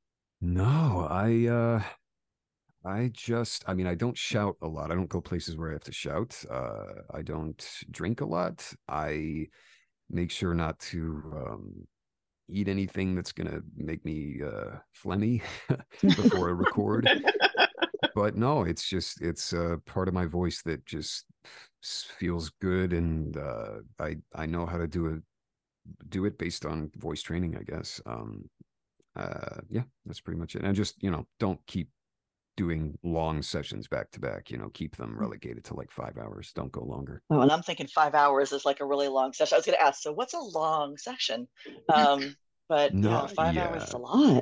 [SPEAKER 3] No, I. uh I just, I mean, I don't shout a lot. I don't go places where I have to shout. Uh, I don't drink a lot. I make sure not to um, eat anything that's going to make me uh, phlegmy before I record. But no, it's just, it's a uh, part of my voice that just feels good. And uh, I, I know how to do it, do it based on voice training, I guess. Um, uh, yeah, that's pretty much it. And I just, you know, don't keep doing long sessions back to back, you know, keep them relegated to like five hours. Don't go longer.
[SPEAKER 1] Oh, and I'm thinking five hours is like a really long session. I was going to ask, so what's a long session? Um, but no, yeah, five yeah. hours is a lot.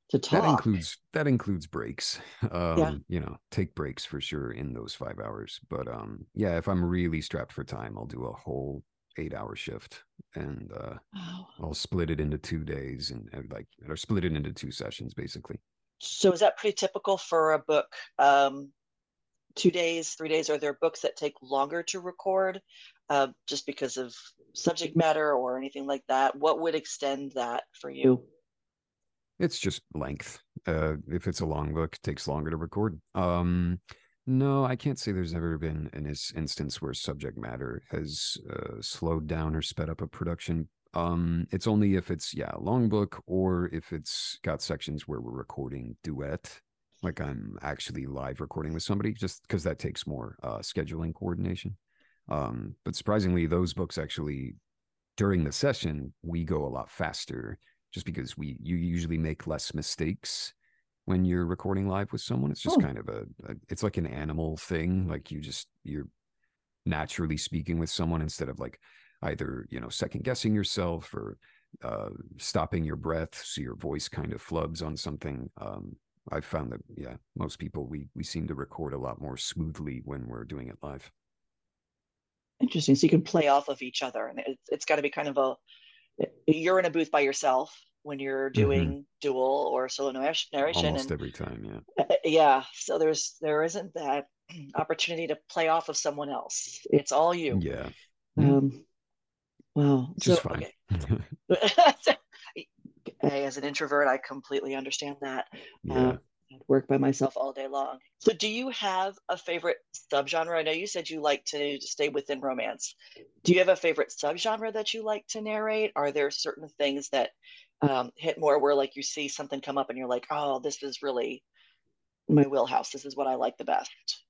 [SPEAKER 1] to
[SPEAKER 3] That
[SPEAKER 1] talk.
[SPEAKER 3] includes that includes breaks. Um,
[SPEAKER 1] Yeah.
[SPEAKER 3] you know, take breaks for sure in those five hours. But um, yeah, if I'm really strapped for time, I'll do a whole eight hour shift, and uh,
[SPEAKER 1] Wow.
[SPEAKER 3] I'll split it into two days and, and like or split it into two sessions basically.
[SPEAKER 1] So is that pretty typical for a book? Um, two days, three days? Are there books that take longer to record, uh, just because of subject matter or anything like that? What would extend that for you?
[SPEAKER 3] It's just length. Uh, if it's a long book, it takes longer to record. Um, no, I can't say there's ever been an is- instance where subject matter has uh, slowed down or sped up a production. Um, it's only if it's yeah, a long book or if it's got sections where we're recording duet, like I'm actually live recording with somebody, just because that takes more uh, scheduling coordination. Um, but surprisingly, those books actually during the session we go a lot faster just because we you usually make less mistakes when you're recording live with someone. It's just
[SPEAKER 1] Oh.
[SPEAKER 3] kind of a, a it's like an animal thing. Like you just you're naturally speaking with someone instead of like either, you know, second guessing yourself or uh stopping your breath so your voice kind of flubs on something. um I've found that yeah, most people we we seem to record a lot more smoothly when we're doing it live.
[SPEAKER 1] Interesting. So you can play off of each other, and it's, it's got to be kind of a, you're in a booth by yourself when you're doing
[SPEAKER 3] Mhm.
[SPEAKER 1] dual or solo narration,
[SPEAKER 3] Almost
[SPEAKER 1] and
[SPEAKER 3] every time, yeah.
[SPEAKER 1] uh, yeah, so there's there isn't that opportunity to play off of someone else. It's all you.
[SPEAKER 3] Yeah. Yeah.
[SPEAKER 1] Um, wow.
[SPEAKER 3] Just
[SPEAKER 1] So
[SPEAKER 3] fine.
[SPEAKER 1] okay. Hey, as an introvert, I completely understand that.
[SPEAKER 3] Yeah.
[SPEAKER 1] Uh, I work by myself all day long. So, do you have a favorite subgenre? I know you said you like to stay within romance. Do you have a favorite subgenre that you like to narrate? Are there certain things that um, hit more where, like, you see something come up and you're like, "Oh, this is really my wheelhouse. This is what I like the best."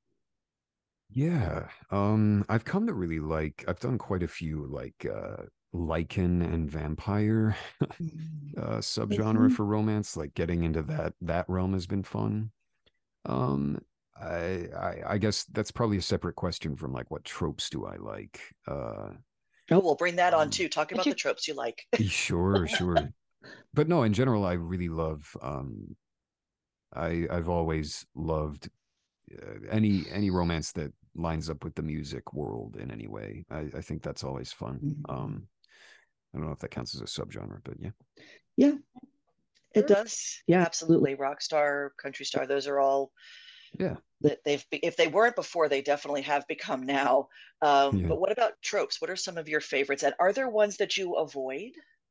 [SPEAKER 3] Yeah. Um, I've come to really like, I've done quite a few like uh Lycan and vampire uh subgenre
[SPEAKER 1] Mhm.
[SPEAKER 3] for romance. Like getting into that that realm has been fun. Um, I, I I guess that's probably a separate question from like what tropes do I like? Uh
[SPEAKER 1] Oh, we'll bring that on
[SPEAKER 3] um
[SPEAKER 1] too. Talk
[SPEAKER 6] But
[SPEAKER 1] about the
[SPEAKER 6] you
[SPEAKER 1] tropes you like.
[SPEAKER 3] sure, sure. But no, in general, I really love um I I've always loved uh, any any romance that lines up with the music world in any way. I, I think that's always fun. Um, I don't know if that counts as a subgenre, but yeah.
[SPEAKER 1] Yeah, it
[SPEAKER 2] Sure.
[SPEAKER 1] does. Yeah, absolutely. Rock star, country star, those are all
[SPEAKER 3] Yeah.
[SPEAKER 1] that they've, if they weren't before, they definitely have become now. Um,
[SPEAKER 3] Yeah.
[SPEAKER 1] but what about tropes? What are some of your favorites? And are there ones that you avoid?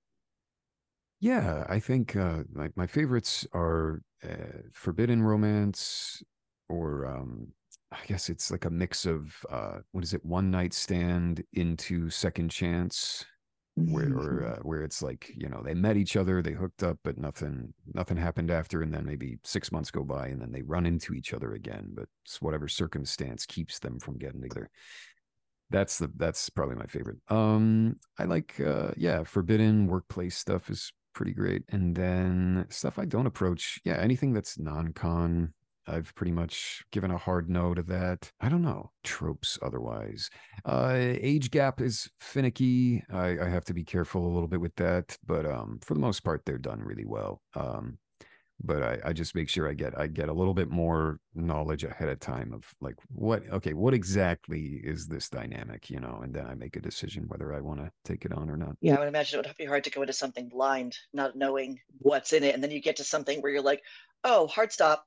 [SPEAKER 3] Yeah, I think uh, my my favorites are uh, forbidden romance, or um, I guess it's like a mix of uh, what is it, one night stand into second chance, where or uh, where it's like, you know, they met each other, they hooked up, but nothing nothing happened after, and then maybe six months go by, and then they run into each other again, but it's whatever circumstance keeps them from getting together. That's the that's probably my favorite. Um, I like uh yeah, forbidden workplace stuff is pretty great. And then stuff I don't approach, yeah, anything that's non-con, I've pretty much given a hard no to that. I don't know, tropes otherwise. Uh age gap is finicky. I, I have to be careful a little bit with that, but um for the most part they're done really well. Um but I, I just make sure I get I get a little bit more knowledge ahead of time of like what okay, what exactly is this dynamic, you know, and then I make a decision whether I want to take it on or not.
[SPEAKER 1] Yeah, I would imagine it would be hard to go into something blind, not knowing what's in it. And then you get to something where you're like, oh, hard stop.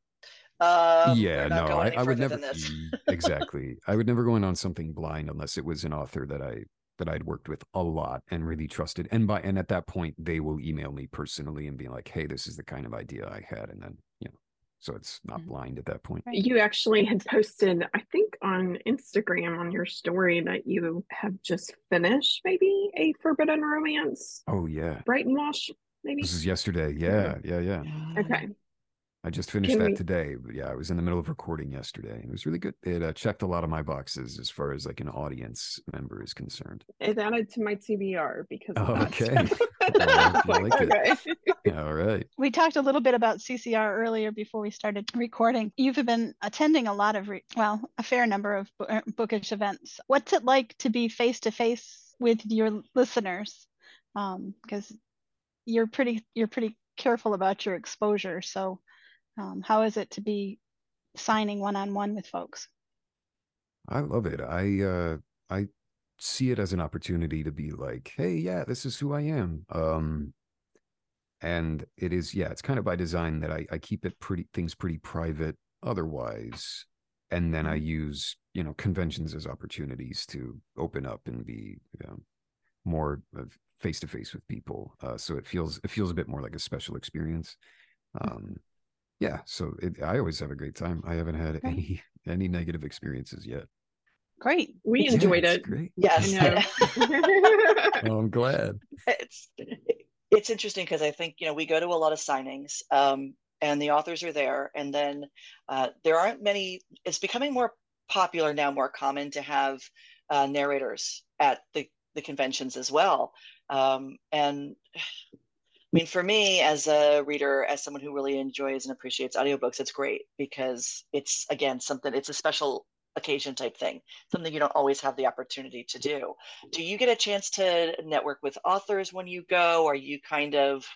[SPEAKER 1] Um, we're
[SPEAKER 3] Yeah,
[SPEAKER 1] not
[SPEAKER 3] no,
[SPEAKER 1] going
[SPEAKER 3] I,
[SPEAKER 1] any
[SPEAKER 3] I would
[SPEAKER 1] further than
[SPEAKER 3] never
[SPEAKER 1] this.
[SPEAKER 3] e- exactly. I would never go in on something blind unless it was an author that I that I'd worked with a lot and really trusted. And by and at that point, they will email me personally and be like, "Hey, this is the kind of idea I had," and then you know, so it's not
[SPEAKER 1] Mhm.
[SPEAKER 3] blind at that point.
[SPEAKER 6] Right.
[SPEAKER 5] You actually had posted, I think, on Instagram on your story that you have just finished maybe a forbidden romance,
[SPEAKER 3] Oh yeah,
[SPEAKER 5] Bright and Wash, maybe.
[SPEAKER 3] this is yesterday. Yeah, yeah, yeah.
[SPEAKER 1] Yeah.
[SPEAKER 5] Okay.
[SPEAKER 3] I just finished
[SPEAKER 5] Can
[SPEAKER 3] that
[SPEAKER 5] we?
[SPEAKER 3] today. But yeah, I was in the middle of recording yesterday. It was really good. It uh, checked a lot of my boxes as far as like an audience member is concerned.
[SPEAKER 5] It added to my T B R because of
[SPEAKER 3] Oh,
[SPEAKER 5] that.
[SPEAKER 3] okay.
[SPEAKER 5] I
[SPEAKER 3] Well,
[SPEAKER 5] was
[SPEAKER 3] if you
[SPEAKER 5] like,
[SPEAKER 3] like it.
[SPEAKER 5] okay.
[SPEAKER 3] All right.
[SPEAKER 6] We talked a little bit about C C R earlier before we started recording. You've been attending a lot of, re- well, a fair number of bo- uh, bookish events. What's it like to be face to face with your listeners? Um, because you're pretty, you're pretty careful about your exposure. So um, how is it to be signing one-on-one with folks?
[SPEAKER 3] I love it. I uh I see it as an opportunity to be like, hey, yeah, this is who I am. Um and it is, yeah, it's kind of by design that I, I keep it pretty things pretty private otherwise. And then I use, you know, conventions as opportunities to open up and be, you know, more face to face with people. Uh, so it feels it feels a bit more like a special experience. Um, yeah, so it, I always have a great time. I haven't had
[SPEAKER 6] Great.
[SPEAKER 3] any any negative experiences yet.
[SPEAKER 6] Great.
[SPEAKER 5] We
[SPEAKER 3] Yeah,
[SPEAKER 5] enjoyed
[SPEAKER 3] it's
[SPEAKER 5] it.
[SPEAKER 3] great.
[SPEAKER 1] Yes.
[SPEAKER 5] I know.
[SPEAKER 3] Oh, I'm glad.
[SPEAKER 1] it's it's interesting because I think, you know, we go to a lot of signings, um, and the authors are there, and then uh, there aren't many. It's becoming more popular now, more common to have uh, narrators at the the conventions as well. Um, and I mean, for me as a reader, as someone who really enjoys and appreciates audiobooks, it's great because it's, again, something, it's a special occasion type thing, something you don't always have the opportunity to do. Do you get a chance to network with authors when you go? Are you kind of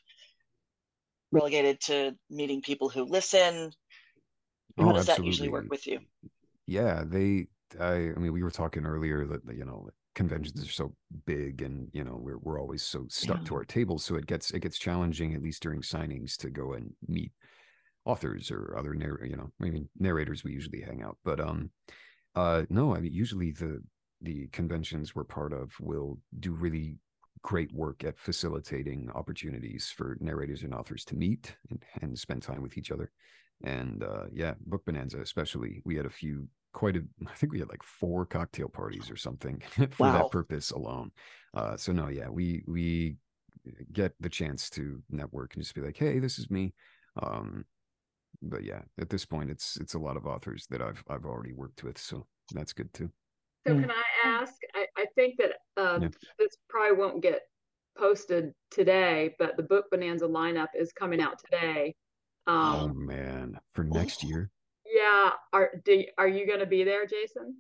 [SPEAKER 1] relegated to meeting people who listen? How
[SPEAKER 3] Oh,
[SPEAKER 1] does that usually work
[SPEAKER 3] absolutely.
[SPEAKER 1] with you?
[SPEAKER 3] Yeah, they I I mean, we were talking earlier that, you know, conventions are so big, and, you know, we're we're always so stuck to
[SPEAKER 1] Yeah.
[SPEAKER 3] our tables, so it gets it gets challenging, at least during signings, to go and meet authors or other narr you know, I mean, narrators. We usually hang out, but um uh no, I mean, usually the the conventions we're part of will do really great work at facilitating opportunities for narrators and authors to meet and, and spend time with each other. And uh yeah, Book Bonanza especially, we had a few, quite a I think we had like four cocktail parties or something for that
[SPEAKER 1] Wow.
[SPEAKER 3] purpose alone. Uh so no, yeah, we we get the chance to network and just be like, hey, this is me. um but yeah, at this point, it's it's a lot of authors that I've I've already worked with, so that's good too.
[SPEAKER 2] So
[SPEAKER 1] Mm.
[SPEAKER 2] can I ask, I, I think that uh,
[SPEAKER 3] Yeah.
[SPEAKER 2] this probably won't get posted today, but the Book Bonanza lineup is coming out today.
[SPEAKER 3] Oh
[SPEAKER 2] Um,
[SPEAKER 3] man, for next year.
[SPEAKER 2] yeah, are do, are you going to be there, Jason?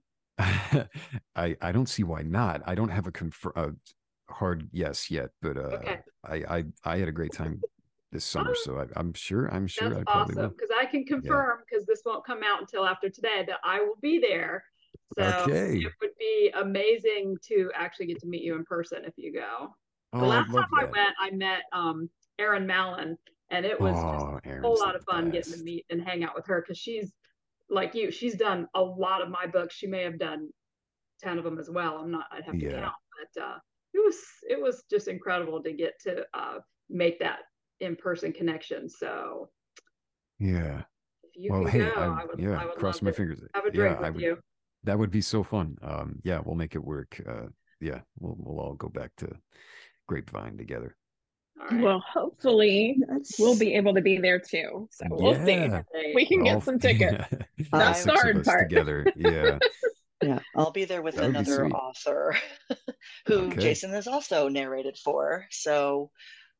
[SPEAKER 3] I I don't see why not. I don't have a confirm a hard yes yet, but uh
[SPEAKER 2] Okay.
[SPEAKER 3] I I I had a great time this summer,
[SPEAKER 2] Oh,
[SPEAKER 3] so I, I'm sure I'm sure
[SPEAKER 2] that's
[SPEAKER 3] I probably
[SPEAKER 2] awesome
[SPEAKER 3] will.
[SPEAKER 2] because I can
[SPEAKER 3] Yeah.
[SPEAKER 2] confirm, because this won't come out until after today, that I will be there. So
[SPEAKER 3] Okay.
[SPEAKER 2] it would be amazing to actually get to meet you in person if you go. The
[SPEAKER 3] Oh,
[SPEAKER 2] last
[SPEAKER 3] I'd love
[SPEAKER 2] time I
[SPEAKER 3] that.
[SPEAKER 2] went, I met um, Erin Mallon, and it was just
[SPEAKER 3] Oh,
[SPEAKER 2] a whole
[SPEAKER 3] Aaron's the
[SPEAKER 2] lot of fun getting to
[SPEAKER 3] best.
[SPEAKER 2] meet and hang out with her because she's like you. She's done a lot of my books. She may have done ten of them as well. I'm not, I'd have to
[SPEAKER 3] Yeah.
[SPEAKER 2] count, but uh, it was it was just incredible to get to uh, make that in-person connection. So
[SPEAKER 3] Yeah.
[SPEAKER 2] if you
[SPEAKER 3] Well,
[SPEAKER 2] can
[SPEAKER 3] hey,
[SPEAKER 2] go,
[SPEAKER 3] I
[SPEAKER 2] I would
[SPEAKER 3] yeah,
[SPEAKER 2] I would
[SPEAKER 3] cross
[SPEAKER 2] love
[SPEAKER 3] my
[SPEAKER 2] to
[SPEAKER 3] fingers.
[SPEAKER 2] have a
[SPEAKER 3] Yeah,
[SPEAKER 2] drink
[SPEAKER 3] I
[SPEAKER 2] with
[SPEAKER 3] would.
[SPEAKER 2] you.
[SPEAKER 3] That would be so fun. Um, yeah, we'll make it work. Uh, yeah, we'll we'll all go back to Grapevine together.
[SPEAKER 2] All right.
[SPEAKER 5] Well, hopefully we'll
[SPEAKER 1] That's
[SPEAKER 5] be able to be there too. So we'll see.
[SPEAKER 3] Yeah,
[SPEAKER 2] Great.
[SPEAKER 5] We can
[SPEAKER 3] all
[SPEAKER 5] get some tickets.
[SPEAKER 3] all
[SPEAKER 1] I
[SPEAKER 5] That's the
[SPEAKER 3] six of
[SPEAKER 5] hard
[SPEAKER 3] us
[SPEAKER 5] part.
[SPEAKER 3] together. Yeah,
[SPEAKER 1] yeah, I'll be there with
[SPEAKER 3] that would be
[SPEAKER 1] another
[SPEAKER 3] sweet.
[SPEAKER 1] author who
[SPEAKER 3] Okay.
[SPEAKER 1] Jason has also narrated for. So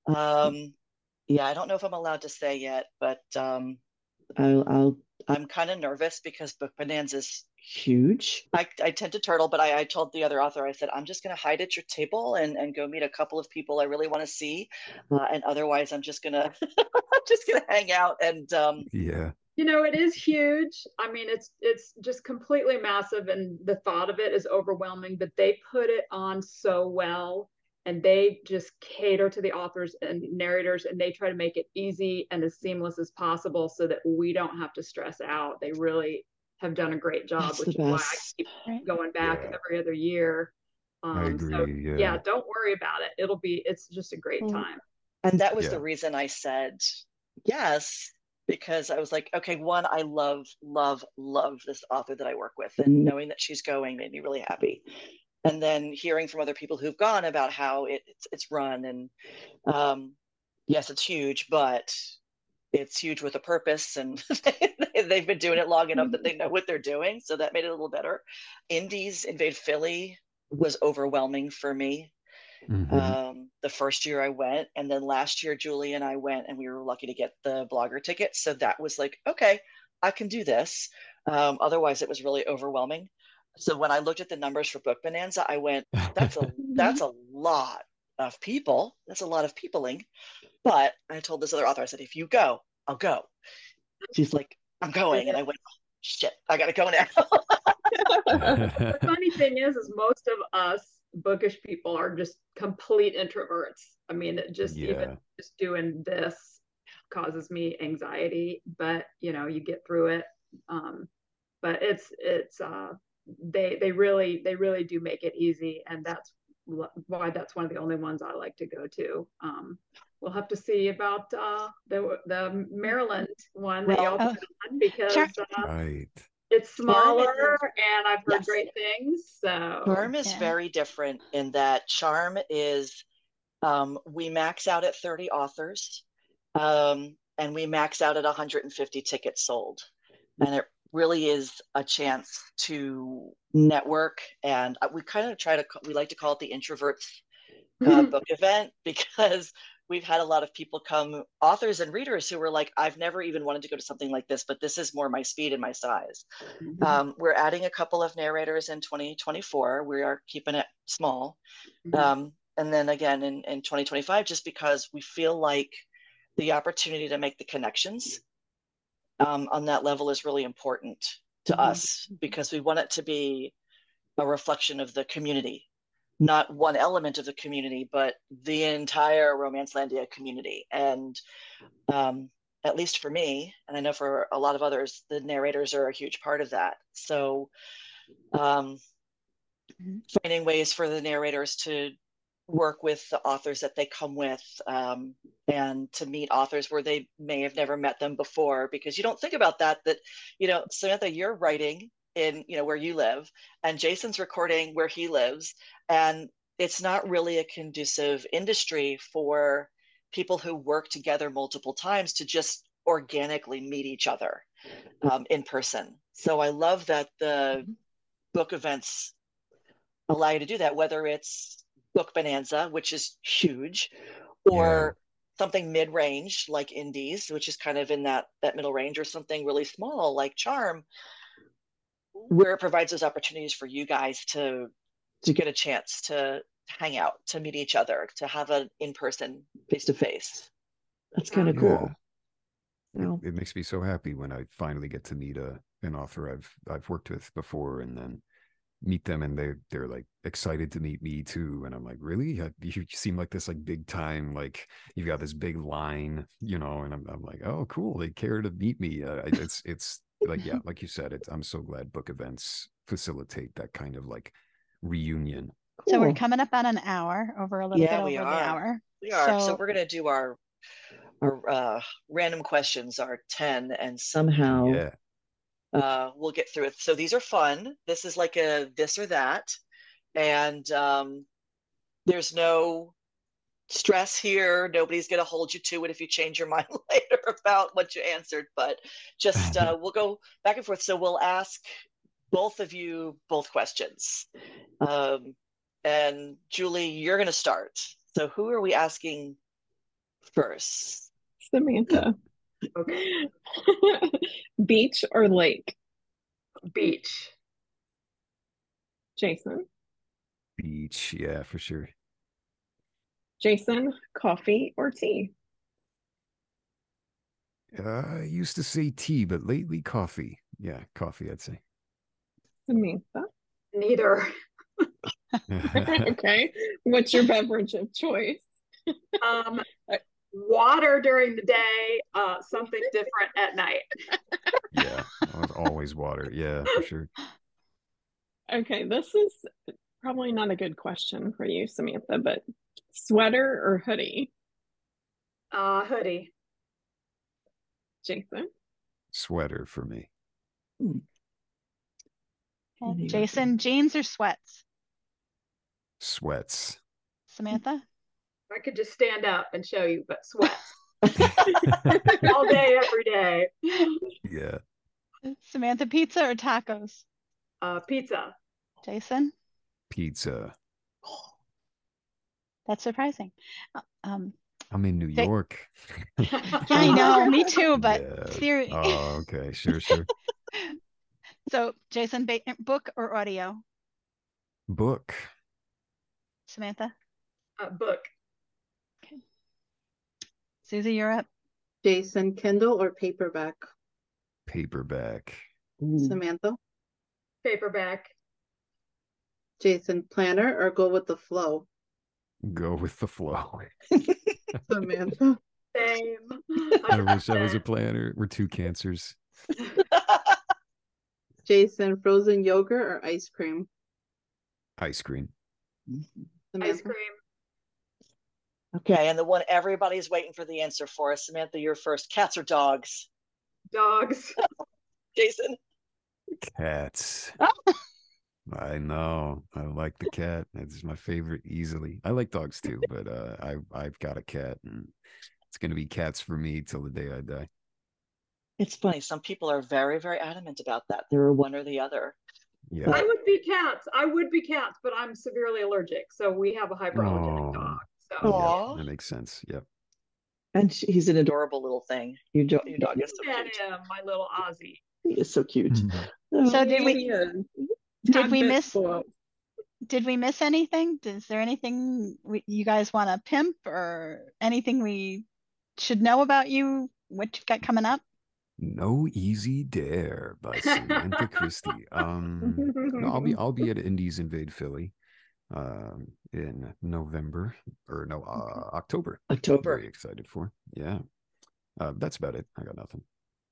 [SPEAKER 1] um yeah, I don't know if I'm allowed to say yet, but um I'll, I'll I'm kind of nervous because Book Bonanza is huge. I, I tend to turtle, but I, I told the other author, I said, I'm just going to hide at your table and, and go meet a couple of people I really want to see. Uh, and otherwise, I'm just going to I'm just going to hang out. And um,
[SPEAKER 3] Yeah.
[SPEAKER 2] You know, it is huge. I mean, it's it's just completely massive, and the thought of it is overwhelming, but they put it on so well, and they just cater to the authors and narrators, and they try to make it easy and as seamless as possible so that we don't have to stress out. They really have done a great job,
[SPEAKER 1] that's
[SPEAKER 2] which
[SPEAKER 1] the
[SPEAKER 2] is why I
[SPEAKER 1] best.
[SPEAKER 2] keep
[SPEAKER 6] Right.
[SPEAKER 2] going back
[SPEAKER 3] Yeah.
[SPEAKER 2] every other year.
[SPEAKER 3] I
[SPEAKER 2] Um, so
[SPEAKER 3] agree. Yeah.
[SPEAKER 2] yeah, don't worry about it. It'll be, it's just a great
[SPEAKER 1] Mm.
[SPEAKER 2] time.
[SPEAKER 1] And that was
[SPEAKER 3] Yeah.
[SPEAKER 1] the reason I said yes, because I was like, okay, one, I love, love, love this author that I work with, and knowing that she's going made me really happy. And then hearing from other people who've gone about how it, it's it's run, and um, yes, it's huge, but it's huge with a purpose, and they've been doing it long enough that they know what they're doing, so that made it a little better. Indies Invade Philly was overwhelming for me.
[SPEAKER 3] Mhm.
[SPEAKER 1] Um, the first year I went, and then last year Julie and I went, and we were lucky to get the blogger ticket. So that was like, okay, I can do this. Um, otherwise, it was really overwhelming. So when I looked at the numbers for Book Bonanza, I went, that's a that's a lot of people. That's a lot of peopling. But I told this other author, I said, if you go, I'll go. She's like, I'm going. And I went, oh, shit, I got to go now.
[SPEAKER 2] The funny thing is, is most of us bookish people are just complete introverts. I mean, it just
[SPEAKER 3] Yeah.
[SPEAKER 2] even just doing this causes me anxiety, but you know, you get through it. Um, but it's it's uh, they they really they really do make it easy, and that's why that's one of the only ones I like to go to. Um, we'll have to see about uh, the the Maryland one that y'all
[SPEAKER 1] Well,
[SPEAKER 2] put on, because
[SPEAKER 6] Sure.
[SPEAKER 2] uh,
[SPEAKER 3] Right.
[SPEAKER 2] it's smaller
[SPEAKER 1] Charm is-
[SPEAKER 2] and I've heard
[SPEAKER 1] Yes.
[SPEAKER 2] great things. So
[SPEAKER 1] Charm is
[SPEAKER 6] Yeah.
[SPEAKER 1] very different in that Charm is, um, we max out at thirty authors, um, and we max out at one hundred fifty tickets sold. And it really is a chance to network. And uh, we kind of try to, we like to call it the introverts uh, book event, because we've had a lot of people come, authors and readers, who were like, I've never even wanted to go to something like this, but this is more my speed and my size.
[SPEAKER 2] Mhm.
[SPEAKER 1] Um, we're adding a couple of narrators in twenty twenty-four. We are keeping it small.
[SPEAKER 2] Mhm.
[SPEAKER 1] Um, and then again in, in twenty twenty-five, just because we feel like the opportunity to make the connections um, on that level is really important to
[SPEAKER 2] Mhm.
[SPEAKER 1] us, because we want it to be a reflection of the community, not one element of the community, but the entire Romancelandia community. And um, at least for me, and I know for a lot of others, the narrators are a huge part of that. So um,
[SPEAKER 6] Mhm.
[SPEAKER 1] finding ways for the narrators to work with the authors that they come with, um, and to meet authors where they may have never met them before, because you don't think about that, that, you know, Samantha, you're writing in, you know, where you live, and Jason's recording where he lives. And it's not really a conducive industry for people who work together multiple times to just organically meet each other um, in person. So I love that the book events allow you to do that, whether it's Book Bonanza, which is huge, or something mid-range like Indies, which is kind of in that that middle range, or something really small like Charm, where it provides those opportunities for you guys to to get a chance to hang out, to meet each other, to have an in-person face-to-face. That's kind of
[SPEAKER 3] Yeah.
[SPEAKER 1] cool.
[SPEAKER 3] It,
[SPEAKER 1] So,
[SPEAKER 3] it makes me so happy when I finally get to meet a an author I've I've worked with before, and then meet them, and they they're like excited to meet me too, and I'm like, really? You seem like this like big time, like you've got this big line, you know, and I'm I'm like, oh, cool, they care to meet me. Uh, it's it's like, yeah, like you said, it's I'm so glad book events facilitate that kind of like reunion.
[SPEAKER 6] So we're
[SPEAKER 1] cool.
[SPEAKER 6] coming up on an hour, over a little
[SPEAKER 1] Yeah,
[SPEAKER 6] bit
[SPEAKER 1] we
[SPEAKER 6] over the
[SPEAKER 1] are.
[SPEAKER 6] hour.
[SPEAKER 1] We are. So
[SPEAKER 6] So
[SPEAKER 1] we're gonna do our our uh, random questions are ten, and somehow
[SPEAKER 3] Yeah.
[SPEAKER 1] uh, we'll get through it. So these are fun. This is like a this or that, and um, there's no stress here. Nobody's gonna hold you to it if you change your mind later about what you answered. But just uh, we'll go back and forth. So we'll ask both of you both questions. Um, and Julie, you're gonna start. So who are we asking first?
[SPEAKER 5] Samantha.
[SPEAKER 2] Okay.
[SPEAKER 5] Beach or lake?
[SPEAKER 2] Beach.
[SPEAKER 5] Jason.
[SPEAKER 3] Beach, yeah, for sure.
[SPEAKER 5] Jason, coffee or tea?
[SPEAKER 3] Uh, I used to say tea, but lately coffee. Yeah, coffee, I'd say.
[SPEAKER 5] Samantha.
[SPEAKER 2] Neither.
[SPEAKER 5] Okay. What's your beverage of choice?
[SPEAKER 2] Um, water during the day, uh, something different at night.
[SPEAKER 3] Yeah, always water. Yeah, for sure.
[SPEAKER 5] Okay, this is probably not a good question for you, Samantha, but sweater or hoodie?
[SPEAKER 2] Uh, hoodie.
[SPEAKER 5] Jason.
[SPEAKER 3] Sweater for me.
[SPEAKER 6] okay, Jason, jeans or sweats?
[SPEAKER 3] Sweats.
[SPEAKER 6] Samantha?
[SPEAKER 2] I could just stand up and show you, but sweats. All day, every day.
[SPEAKER 3] Yeah.
[SPEAKER 6] Samantha, pizza or tacos?
[SPEAKER 2] Uh, pizza.
[SPEAKER 6] Jason?
[SPEAKER 3] Pizza.
[SPEAKER 6] That's surprising. Uh, Um,
[SPEAKER 3] I'm in New
[SPEAKER 6] They-
[SPEAKER 3] York.
[SPEAKER 6] yeah, I know, me too, but
[SPEAKER 3] Yeah.
[SPEAKER 6] seriously.
[SPEAKER 3] Oh, okay. Sure, sure.
[SPEAKER 6] So, Jason, ba- book or audio?
[SPEAKER 3] Book.
[SPEAKER 6] Samantha?
[SPEAKER 2] uh, book.
[SPEAKER 6] Susie, you're up.
[SPEAKER 4] Jason, Kindle or paperback?
[SPEAKER 3] Paperback.
[SPEAKER 7] Ooh.
[SPEAKER 4] Samantha,
[SPEAKER 2] Paperback.
[SPEAKER 4] Jason, planner or go with the flow?
[SPEAKER 3] Go with the flow.
[SPEAKER 4] Samantha,
[SPEAKER 2] Same.
[SPEAKER 3] I wish I was a planner. We're two cancers.
[SPEAKER 4] Jason, frozen yogurt or ice cream?
[SPEAKER 3] Ice cream.
[SPEAKER 4] Samantha,
[SPEAKER 2] Ice cream.
[SPEAKER 1] Okay, and the one everybody's waiting for the answer for is Samantha, you're first. Cats or dogs?
[SPEAKER 2] Dogs.
[SPEAKER 1] Jason?
[SPEAKER 3] Cats. I know. I like the cat. It's my favorite easily. I like dogs too, but uh, I I've got a cat, and it's gonna be cats for me till the day I die.
[SPEAKER 1] It's funny. Some people are very, very adamant about that. They're one or the other.
[SPEAKER 3] Yeah.
[SPEAKER 2] I would be cats. I would be cats, but I'm severely allergic. So we have a hyperallergenic
[SPEAKER 3] Oh.
[SPEAKER 2] dog. So
[SPEAKER 3] Yeah,
[SPEAKER 1] Aw.
[SPEAKER 3] that makes sense. Yep.
[SPEAKER 7] And she, he's an adorable.
[SPEAKER 1] Adorable little thing.
[SPEAKER 7] Your dog,
[SPEAKER 1] Your dog is so
[SPEAKER 2] look at
[SPEAKER 1] cute.
[SPEAKER 2] him, my little Ozzy.
[SPEAKER 7] he is so cute.
[SPEAKER 3] Mhm.
[SPEAKER 6] So did we-
[SPEAKER 5] He is.
[SPEAKER 6] Did
[SPEAKER 5] Tad
[SPEAKER 6] we
[SPEAKER 5] bit
[SPEAKER 6] miss-
[SPEAKER 5] spoiled.
[SPEAKER 6] Did we miss anything? Is there anything we, you guys want to pimp or anything we should know about you? What you've got coming up?
[SPEAKER 3] No Easy Dare by Samantha Christie. Um, no, I'll be I'll be at Indies Invade Philly, um, in November or no uh, October.
[SPEAKER 7] October.
[SPEAKER 3] Very excited for. Yeah, uh, that's about it. I got nothing.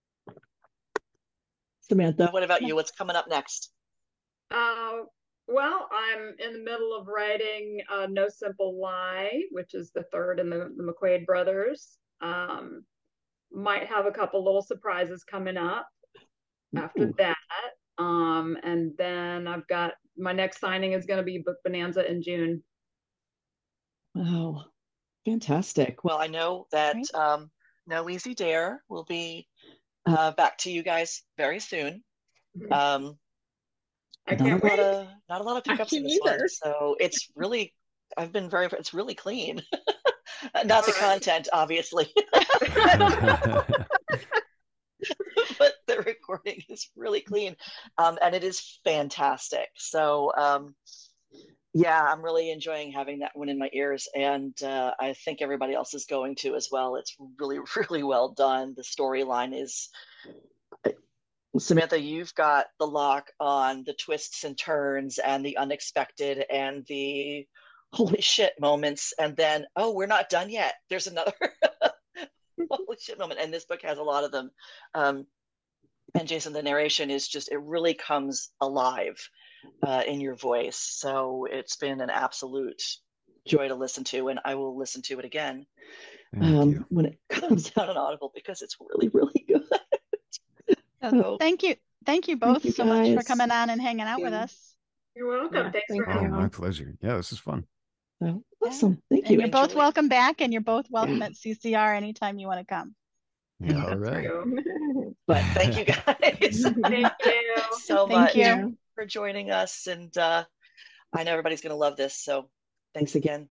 [SPEAKER 7] Samantha.
[SPEAKER 1] What about you? What's coming up next?
[SPEAKER 2] Uh, well, I'm in the middle of writing uh, No Simple Lie, which is the third in the, the McQuaid brothers. Um, might have a couple little surprises coming up after
[SPEAKER 7] Ooh.
[SPEAKER 2] that. Um, and then I've got my next signing is going to be Book Bonanza in June.
[SPEAKER 7] Wow. Fantastic.
[SPEAKER 1] Well, I know that
[SPEAKER 6] Great.
[SPEAKER 1] um, No Easy Dare will be uh, back to you guys very soon. Um,
[SPEAKER 2] I
[SPEAKER 7] Not
[SPEAKER 2] can't
[SPEAKER 1] not a lot
[SPEAKER 2] wait.
[SPEAKER 1] of not a lot of
[SPEAKER 5] I
[SPEAKER 1] pickups in
[SPEAKER 5] can't
[SPEAKER 1] this one,
[SPEAKER 5] either.
[SPEAKER 1] so it's really I've been very it's really clean. Not the
[SPEAKER 2] All right.
[SPEAKER 1] content, obviously, but the recording is really clean, um, and it is fantastic. So um, yeah, I'm really enjoying having that one in my ears, and uh, I think everybody else is going to as well. It's really, really well done. The storyline is Samantha, you've got the lock on the twists and turns and the unexpected and the holy shit moments. And then, oh, we're not done yet. There's another holy shit moment. And this book has a lot of them. Um, and Jason, the narration is just, it really comes alive uh, in your voice. So it's been an absolute joy to listen to, and I will listen to it again
[SPEAKER 3] Thank
[SPEAKER 7] Um,
[SPEAKER 3] you.
[SPEAKER 7] when it
[SPEAKER 1] comes out on Audible because it's really, really good.
[SPEAKER 6] So
[SPEAKER 7] Oh.
[SPEAKER 6] thank you. Thank you both
[SPEAKER 7] you,
[SPEAKER 6] so much for
[SPEAKER 7] guys.
[SPEAKER 6] coming on and hanging out with
[SPEAKER 4] Yeah.
[SPEAKER 6] us.
[SPEAKER 2] You're welcome.
[SPEAKER 5] Yeah,
[SPEAKER 2] Thanks
[SPEAKER 5] thank
[SPEAKER 2] for
[SPEAKER 3] Oh,
[SPEAKER 2] having me.
[SPEAKER 3] my pleasure. Yeah, this is fun.
[SPEAKER 7] so awesome. Thank
[SPEAKER 6] And
[SPEAKER 7] you.
[SPEAKER 6] you're both
[SPEAKER 1] Julie.
[SPEAKER 6] welcome back, and you're both welcome
[SPEAKER 7] Yeah.
[SPEAKER 6] at C C R anytime you want to come.
[SPEAKER 3] Yeah, all
[SPEAKER 2] That's
[SPEAKER 3] right.
[SPEAKER 2] true.
[SPEAKER 1] But thank you guys
[SPEAKER 2] Thank you.
[SPEAKER 1] so
[SPEAKER 6] Thank
[SPEAKER 1] much
[SPEAKER 6] you.
[SPEAKER 7] Yeah.
[SPEAKER 1] for joining us. And uh, I know everybody's going to love this. So thanks again.